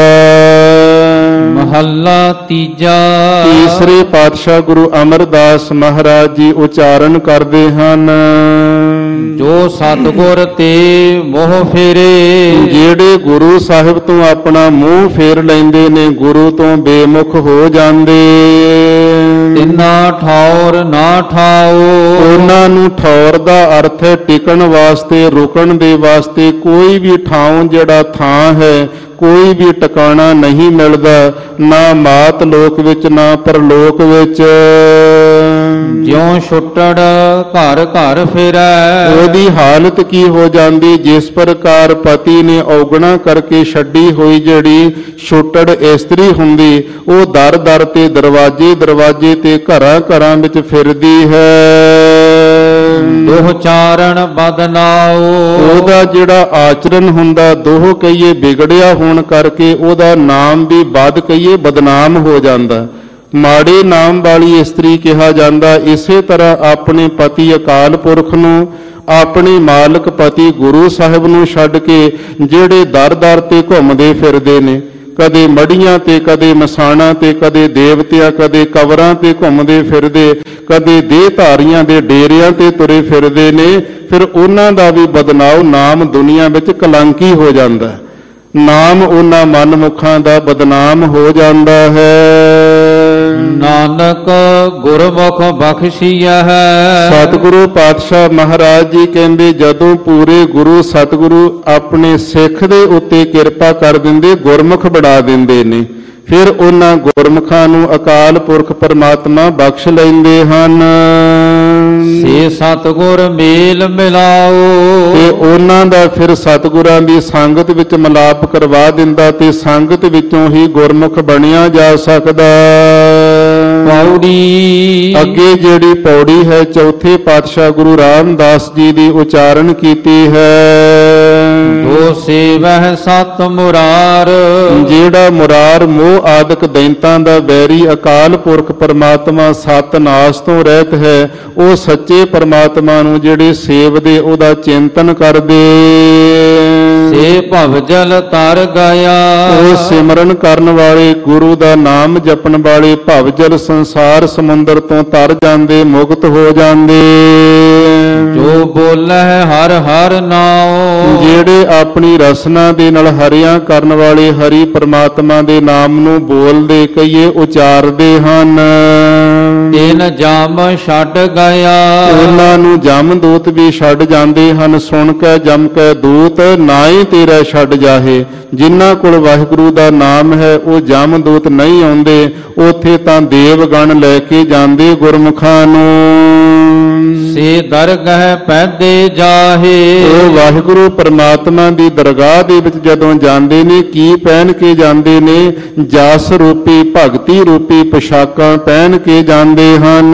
A: ਮਹੱਲਾ ਤੀਜਾ।
B: ਤੀਸਰੇ ਪਾਤਸ਼ਾਹ ਗੁਰੂ ਅਮਰਦਾਸ ਮਹਾਰਾਜ ਜੀ ਉਚਾਰਨ ਕਰਦੇ ਹਨ।
A: ਜੋ ਸਤਿਗੁਰ ਤੇ ਮੋਹ ਫੇਰੇ।
B: ਜਿਹੜੇ ਗੁਰੂ ਸਾਹਿਬ ਤੋਂ ਆਪਣਾ ਮੂੰਹ ਫੇਰ ਲੈਂਦੇ ਨੇ, ਗੁਰੂ ਤੋਂ ਬੇਮੁਖ ਹੋ ਜਾਂਦੇ।
A: ਤਿੰਨਾ ਠੌਰ ਨਾ ਠਾਓ।
B: ਉਹਨਾਂ ਨੂੰ ਠੌਰ ਦਾ ਅਰਥ ਹੈ ਟਿਕਣ ਵਾਸਤੇ, ਰੁਕਣ ਦੇ ਵਾਸਤੇ ਕੋਈ ਵੀ ਥਾਂ ਜਿਹੜਾ ਥਾਂ ਹੈ, ਕੋਈ ਵੀ ਟਿਕਾਣਾ ਨਹੀਂ ਮਿਲਦਾ, ਨਾ ਮਾਤ ਲੋਕ ਵਿੱਚ ਨਾ ਪਰਲੋਕ ਵਿੱਚ।
A: ਜਿਉਂ ਛੁੱਟੜ ਘਰ ਘਰ ਫਿਰੈ।
B: ਉਹਦੀ ਹਾਲਤ ਕੀ ਹੋ ਜਾਂਦੀ? ਜਿਸ ਪ੍ਰਕਾਰ ਪਤੀ ਨੇ ਔਗਣਾ ਕਰਕੇ ਛੱਡੀ ਹੋਈ ਜਿਹੜੀ ਛੁੱਟੜ ਇਸਤਰੀ ਹੁੰਦੀ, ਉਹ ਦਰ ਦਰ ਤੇ ਦਰਵਾਜੇ ਦਰਵਾਜੇ ਤੇ ਘਰਾਂ ਘਰਾਂ ਵਿੱਚ ਫਿਰਦੀ ਹੈ।
A: ਦੋਹ ਚਾਰਣ ਬਦਨਾਓ।
B: ਉਹਦਾ ਜਿਹੜਾ ਆਚਰਨ ਹੁੰਦਾ, ਦੋਹ ਕਹੀਏ ਵਿਗੜਿਆ ਹੋਣ ਕਰਕੇ ਉਹਦਾ ਨਾਮ ਵੀ ਬਦ ਕਹੀਏ ਬਦਨਾਮ ਹੋ ਜਾਂਦਾ, ਮਾੜੇ ਨਾਮ ਵਾਲੀ ਇਸਤਰੀ ਕਿਹਾ ਜਾਂਦਾ। ਇਸੇ ਤਰ੍ਹਾਂ ਆਪਣੇ ਪਤੀ ਅਕਾਲ ਪੁਰਖ ਨੂੰ, ਆਪਣੇ ਮਾਲਕ ਪਤੀ ਗੁਰੂ ਸਾਹਿਬ ਨੂੰ ਛੱਡ ਕੇ ਜਿਹੜੇ ਦਰ ਦਰ ਤੇ ਘੁੰਮਦੇ ਫਿਰਦੇ ਨੇ, ਕਦੇ ਮੜੀਆਂ ਤੇ, ਕਦੇ ਮਸਾਣਾ ਤੇ, ਕਦੇ ਦੇਵਤਿਆਂ, ਕਦੇ ਕਬਰਾਂ ਤੇ ਘੁੰਮਦੇ ਫਿਰਦੇ, ਕਦੇ ਦੇਹ ਧਾਰੀਆਂ ਦੇ ਡੇਰਿਆਂ ਤੇ ਤੁਰੇ ਫਿਰਦੇ ਨੇ, ਫਿਰ ਉਹਨਾਂ ਦਾ ਵੀ ਬਦਨਾਮ, ਨਾਮ ਦੁਨੀਆ ਵਿੱਚ ਕਲੰਕੀ ਹੋ ਜਾਂਦਾ। ਨਾਮ ਉਹਨਾਂ ਮਨਮੁਖਾਂ ਦਾ ਬਦਨਾਮ ਹੋ ਜਾਂਦਾ ਹੈ।
A: ਨਾਨਕ ਗੁਰਮੁਖ ਬਖਸ਼ੀਆ ਹੈ।
B: ਸਤਿਗੁਰੂ ਪਾਤਸ਼ਾਹ ਮਹਾਰਾਜ ਜੀ ਕਹਿੰਦੇ, ਜਦੋਂ ਪੂਰੇ ਗੁਰੂ ਸਤਿਗੁਰੂ ਆਪਣੇ ਸਿੱਖ ਦੇ ਉੱਤੇ ਕਿਰਪਾ ਕਰ ਦਿੰਦੇ, ਗੁਰਮੁਖ ਬਣਾ ਦਿੰਦੇ ਨੇ, ਫਿਰ ਉਹਨਾਂ ਗੁਰਮੁਖਾਂ ਨੂੰ ਅਕਾਲ ਪੁਰਖ ਪਰਮਾਤਮਾ ਬਖਸ਼ ਲੈਂਦੇ ਹਨ।
A: ਸੇ ਸਤਿਗੁਰ ਮੇਲ ਮਿਲਾਓ,
B: ਤੇ ਉਹਨਾਂ ਦਾ ਫਿਰ ਸਤਿਗੁਰਾਂ ਦੀ ਸੰਗਤ ਵਿੱਚ ਮਿਲਾਪ ਕਰਵਾ ਦਿੰਦਾ ਤੇ ਸੰਗਤ ਵਿੱਚੋਂ ਹੀ ਗੁਰਮੁਖ ਬਣਿਆ ਜਾ ਸਕਦਾ।
A: ਪੌੜੀ
B: ਅੱਗੇ ਜਿਹੜੀ ਪੌੜੀ ਹੈ ਚੌਥੇ ਪਾਤਸ਼ਾਹ ਗੁਰੂ ਰਾਮਦਾਸ ਜੀ ਦੀ ਉਚਾਰਨ ਕੀਤੀ ਹੈ।
A: ਜੋ ਸੇਵਹਿ ਸਤ ਮੁਰਾਰ,
B: ਜਿਹੜਾ ਮੁਰਾਰ ਮੋਹ ਆਦਿਕ ਦੈਂਤਾਂ ਦਾ ਬੈਰੀ ਅਕਾਲ ਪੁਰਖ ਪਰਮਾਤਮਾ ਸਤ ਨਾਸ ਤੋਂ ਰਹਿਤ ਹੈ, ਉਹ ਸੱਚੇ ਪਰਮਾਤਮਾ ਨੂੰ ਜਿਹੜੇ ਸੇਵਦੇ ਉਹਦਾ ਚਿੰਤਨ ਕਰਦੇ।
A: ਸੇ ਭਵਜਲ ਤਰ ਗਿਆ,
B: ਉਹ ਸਿਮਰਨ ਕਰਨ ਵਾਲੇ ਗੁਰੂ ਦਾ ਨਾਮ ਜਪਣ ਵਾਲੇ ਭਵਜਲ ਸੰਸਾਰ ਸਮੁੰਦਰ ਤੋਂ ਤਰ ਜਾਂਦੇ, ਮੁਕਤ ਹੋ ਜਾਂਦੇ।
A: ਜੋ ਬੋਲਹਿ ਹਰ ਹਰ ਨਾਉ,
B: ਜਿਹੜੇ ਆਪਣੀ ਰਸਨਾ ਦੇ ਨਾਲ ਹਰਿਆ ਕਰਨ ਵਾਲੇ ਹਰੀ ਪਰਮਾਤਮਾ ਦੇ ਨਾਮ ਨੂੰ ਬੋਲਦੇ ਕਈਏ ਉਚਾਰਦੇ ਹਨ।
A: ਤਿਨ ਜਮ ਛੱਡ ਗਿਆ,
B: ਉਹਨਾਂ ਨੂੰ ਜਮ ਦੂਤ ਵੀ ਛੱਡ ਜਾਂਦੇ ਹਨ। ਸੁਣ ਕੇ ਜਮ ਕੇ ਦੂਤ ਨਾਹੀ ਤੇਰਾ ਛੱਡ ਜਾਹੇ। ਜਿਨ੍ਹਾਂ ਕੋਲ ਵਾਹਿਗੁਰੂ ਦਾ ਨਾਮ ਹੈ ਉਹ ਜਮ ਦੂਤ ਨਹੀਂ ਆਉਂਦੇ, ਉਥੇ ਤਾਂ ਦੇਵਗਣ ਲੈ ਕੇ ਜਾਂਦੇ ਗੁਰਮੁਖਾਂ ਨੂੰ।
A: ਸੇ ਦਰਗਹਿ ਪੈਦੇ ਜਾਹੇ,
B: ਉਹ ਵਾਹਿਗੁਰੂ ਪਰਮਾਤਮਾ ਦੀ ਦਰਗਾਹ ਦੇ ਵਿੱਚ ਜਦੋਂ ਜਾਂਦੇ ਨੇ ਕੀ ਪਹਿਨ ਕੇ ਜਾਂਦੇ ਨੇ? ਜਸ ਰੂਪੀ ਭਗਤੀ ਰੂਪੀ ਪੁਸ਼ਾਕਾਂ ਪਹਿਨ ਕੇ ਜਾਂਦੇ ਹਨ।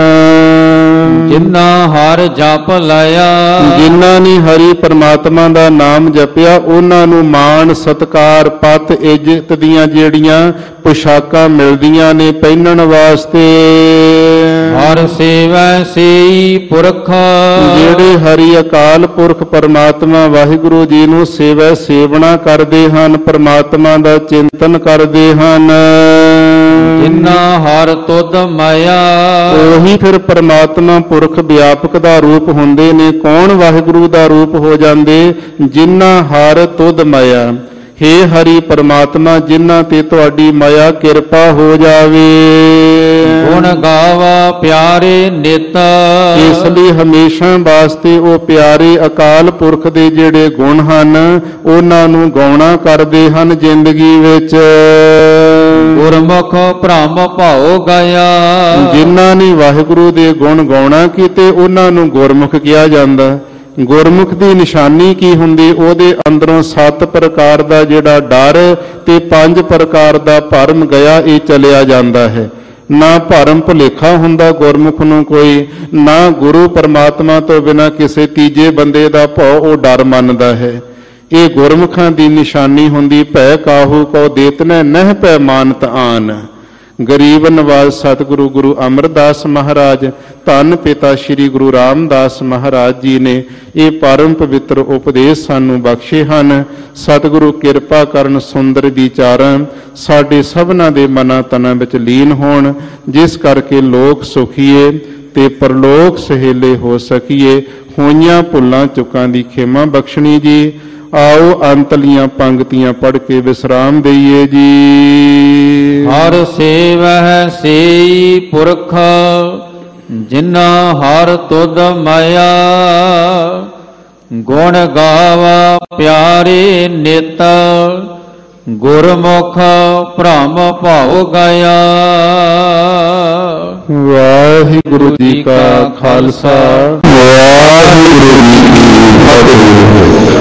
A: ਜਿਨ੍ਹਾਂ ਹਰ ਜਪ ਲਿਆ,
B: ਜਿਨ੍ਹਾਂ ਨੇ ਹਰੀ ਪਰਮਾਤਮਾ ਦਾ ਨਾਮ ਜਪਿਆ ਉਹਨਾਂ ਨੂੰ ਮਾਣ ਸਤਿਕਾਰ ਪਤ ਇੱਜ਼ਤ ਦੀਆਂ ਜਿਹੜੀਆਂ ਪੁਸ਼ਾਕਾਂ ਮਿਲਦੀਆਂ ਨੇ ਪਹਿਨਣ ਵਾਸਤੇ।
A: ਹਰ ਸੇਵੈ ਸੇਈ ਪੁਰਖ,
B: ਜਿਹੜੇ ਹਰੀ ਅਕਾਲ ਪੁਰਖ ਪਰਮਾਤਮਾ ਵਾਹਿਗੁਰੂ ਜੀ ਨੂੰ ਸੇਵੈ ਸੇਵਣਾ ਕਰਦੇ ਹਨ, ਪਰਮਾਤਮਾ ਦਾ ਚਿੰਤਨ ਕਰਦੇ ਹਨ।
A: ਜਿਨ੍ਹਾਂ ਹਰ ਤੁਧ ਮਾਇਆ,
B: ਉਹੀ ਫਿਰ ਪਰਮਾਤਮਾ ਪੁਰਖ ਵਿਆਪਕ ਦਾ ਰੂਪ ਹੁੰਦੇ ਨੇ। ਕੌਣ ਵਾਹਿਗੁਰੂ ਦਾ ਰੂਪ ਹੋ ਜਾਂਦੇ? ਜਿਨ੍ਹਾਂ ਹਰ ਤੁਧ ਮਾਇਆ। ਹੇ ਹਰੀ ਪਰਮਾਤਮਾ ਜਿਨ੍ਹਾਂ ਤੇ ਤੁਹਾਡੀ ਮਾਇਆ ਕਿਰਪਾ ਹੋ ਜਾਵੇ।
A: ਗੁਣ ਗਾਵਾ ਪਿਆਰੇ ਨਿਤ,
B: ਇਸ ਲਈ ਹਮੇਸ਼ਾ ਵਾਸਤੇ ਉਹ ਪਿਆਰੇ ਅਕਾਲ ਪੁਰਖ ਦੇ ਜਿਹੜੇ ਗੁਣ ਹਨ ਉਹਨਾਂ ਨੂੰ ਗਾਉਣਾ ਕਰਦੇ ਹਨ ਜ਼ਿੰਦਗੀ ਵਿੱਚ।
A: ਗੁਰਮੁਖ ਭ੍ਰਮ ਭਾਉ ਗਿਆ,
B: ਜਿਨ੍ਹਾਂ ਨੇ ਵਾਹਿਗੁਰੂ ਦੇ ਗੁਣ ਗਾਉਣਾ ਕੀਤੇ ਉਹਨਾਂ ਨੂੰ ਗੁਰਮੁਖ ਕਿਹਾ ਜਾਂਦਾ। ਗੁਰਮੁਖ ਦੀ ਨਿਸ਼ਾਨੀ ਕੀ ਹੁੰਦੀ? ਉਹਦੇ ਅੰਦਰੋਂ 7 ਪ੍ਰਕਾਰ ਦਾ ਜਿਹੜਾ ਡਰ ਤੇ 5 ਪ੍ਰਕਾਰ ਦਾ ਭਰਮ ਗਿਆ ਇਹ ਚਲਿਆ ਜਾਂਦਾ ਹੈ। ਨਾ ਭਰਮ ਭੁਲੇਖਾ ਹੁੰਦਾ ਗੁਰਮੁਖ ਨੂੰ ਕੋਈ, ਨਾ ਗੁਰੂ ਪਰਮਾਤਮਾ ਤੋਂ ਬਿਨਾਂ ਕਿਸੇ ਤੀਜੇ ਬੰਦੇ ਦਾ ਭਉ ਉਹ ਡਰ ਮੰਨਦਾ ਹੈ। ਇਹ ਗੁਰਮੁਖਾਂ ਦੀ ਨਿਸ਼ਾਨੀ ਹੁੰਦੀ। ਭੈ ਕਾਹੂ ਕੋ ਦੇਤਨੈ ਨਹਿ ਭੈ ਮਾਨਤ ਆਨ। ਗਰੀਬ ਨਵਾਜ਼ ਸਤਿਗੁਰੂ ਗੁਰੂ ਅਮਰਦਾਸ ਮਹਾਰਾਜ, ਧੰਨ ਪਿਤਾ ਸ੍ਰੀ ਗੁਰੂ ਰਾਮਦਾਸ ਮਹਾਰਾਜ ਜੀ ਨੇ ਇਹ ਪਰਮ ਪਵਿੱਤਰ ਉਪਦੇਸ਼ ਸਾਨੂੰ ਬਖਸ਼ੇ ਹਨ। ਸਤਿਗੁਰੂ ਕਿਰਪਾ ਕਰਨ ਸੁੰਦਰ ਵਿਚਾਰਾਂ ਸਾਡੇ ਸਭਨਾਂ ਦੇ ਮਨਾਂ ਤਨਾਂ ਵਿੱਚ ਲੀਨ ਹੋਣ, ਜਿਸ ਕਰਕੇ ਲੋਕ ਸੁਖੀਏ ਤੇ ਪਰਲੋਕ ਸਹੇਲੇ ਹੋ ਸਕੀਏ। ਹੋਈਆਂ ਭੁੱਲਾਂ ਚੁੱਕਾਂ ਦੀ ਖਿਮਾ ਬਖਸ਼ਣੀ ਜੀ। ਆਓ ਅੰਤਲੀਆਂ ਪੰਕਤੀਆਂ ਪੜ੍ਹ ਕੇ ਵਿਸਰਾਮ ਦਈਏ ਜੀ।
A: ਹਰ ਸੇਵਹਿ ਸੇਈ ਪੁਰਖ, ਜਿਨ੍ਹਾਂ ਹਰ ਤੁਧ ਮਾਇਆ। ਗੁਣ ਗਾਵਾ ਪਿਆਰੇ ਨਿਤ, ਗੁਰਮੁਖ ਭ੍ਰਮ ਭਾਉ ਗਿਆ।
B: ਵਾਹਿਗੁਰੂ ਜੀ ਕਾ ਖਾਲਸਾ, ਵਾਹਿਗੁਰੂ ਜੀ ਕੀ ਫਤਿਹ।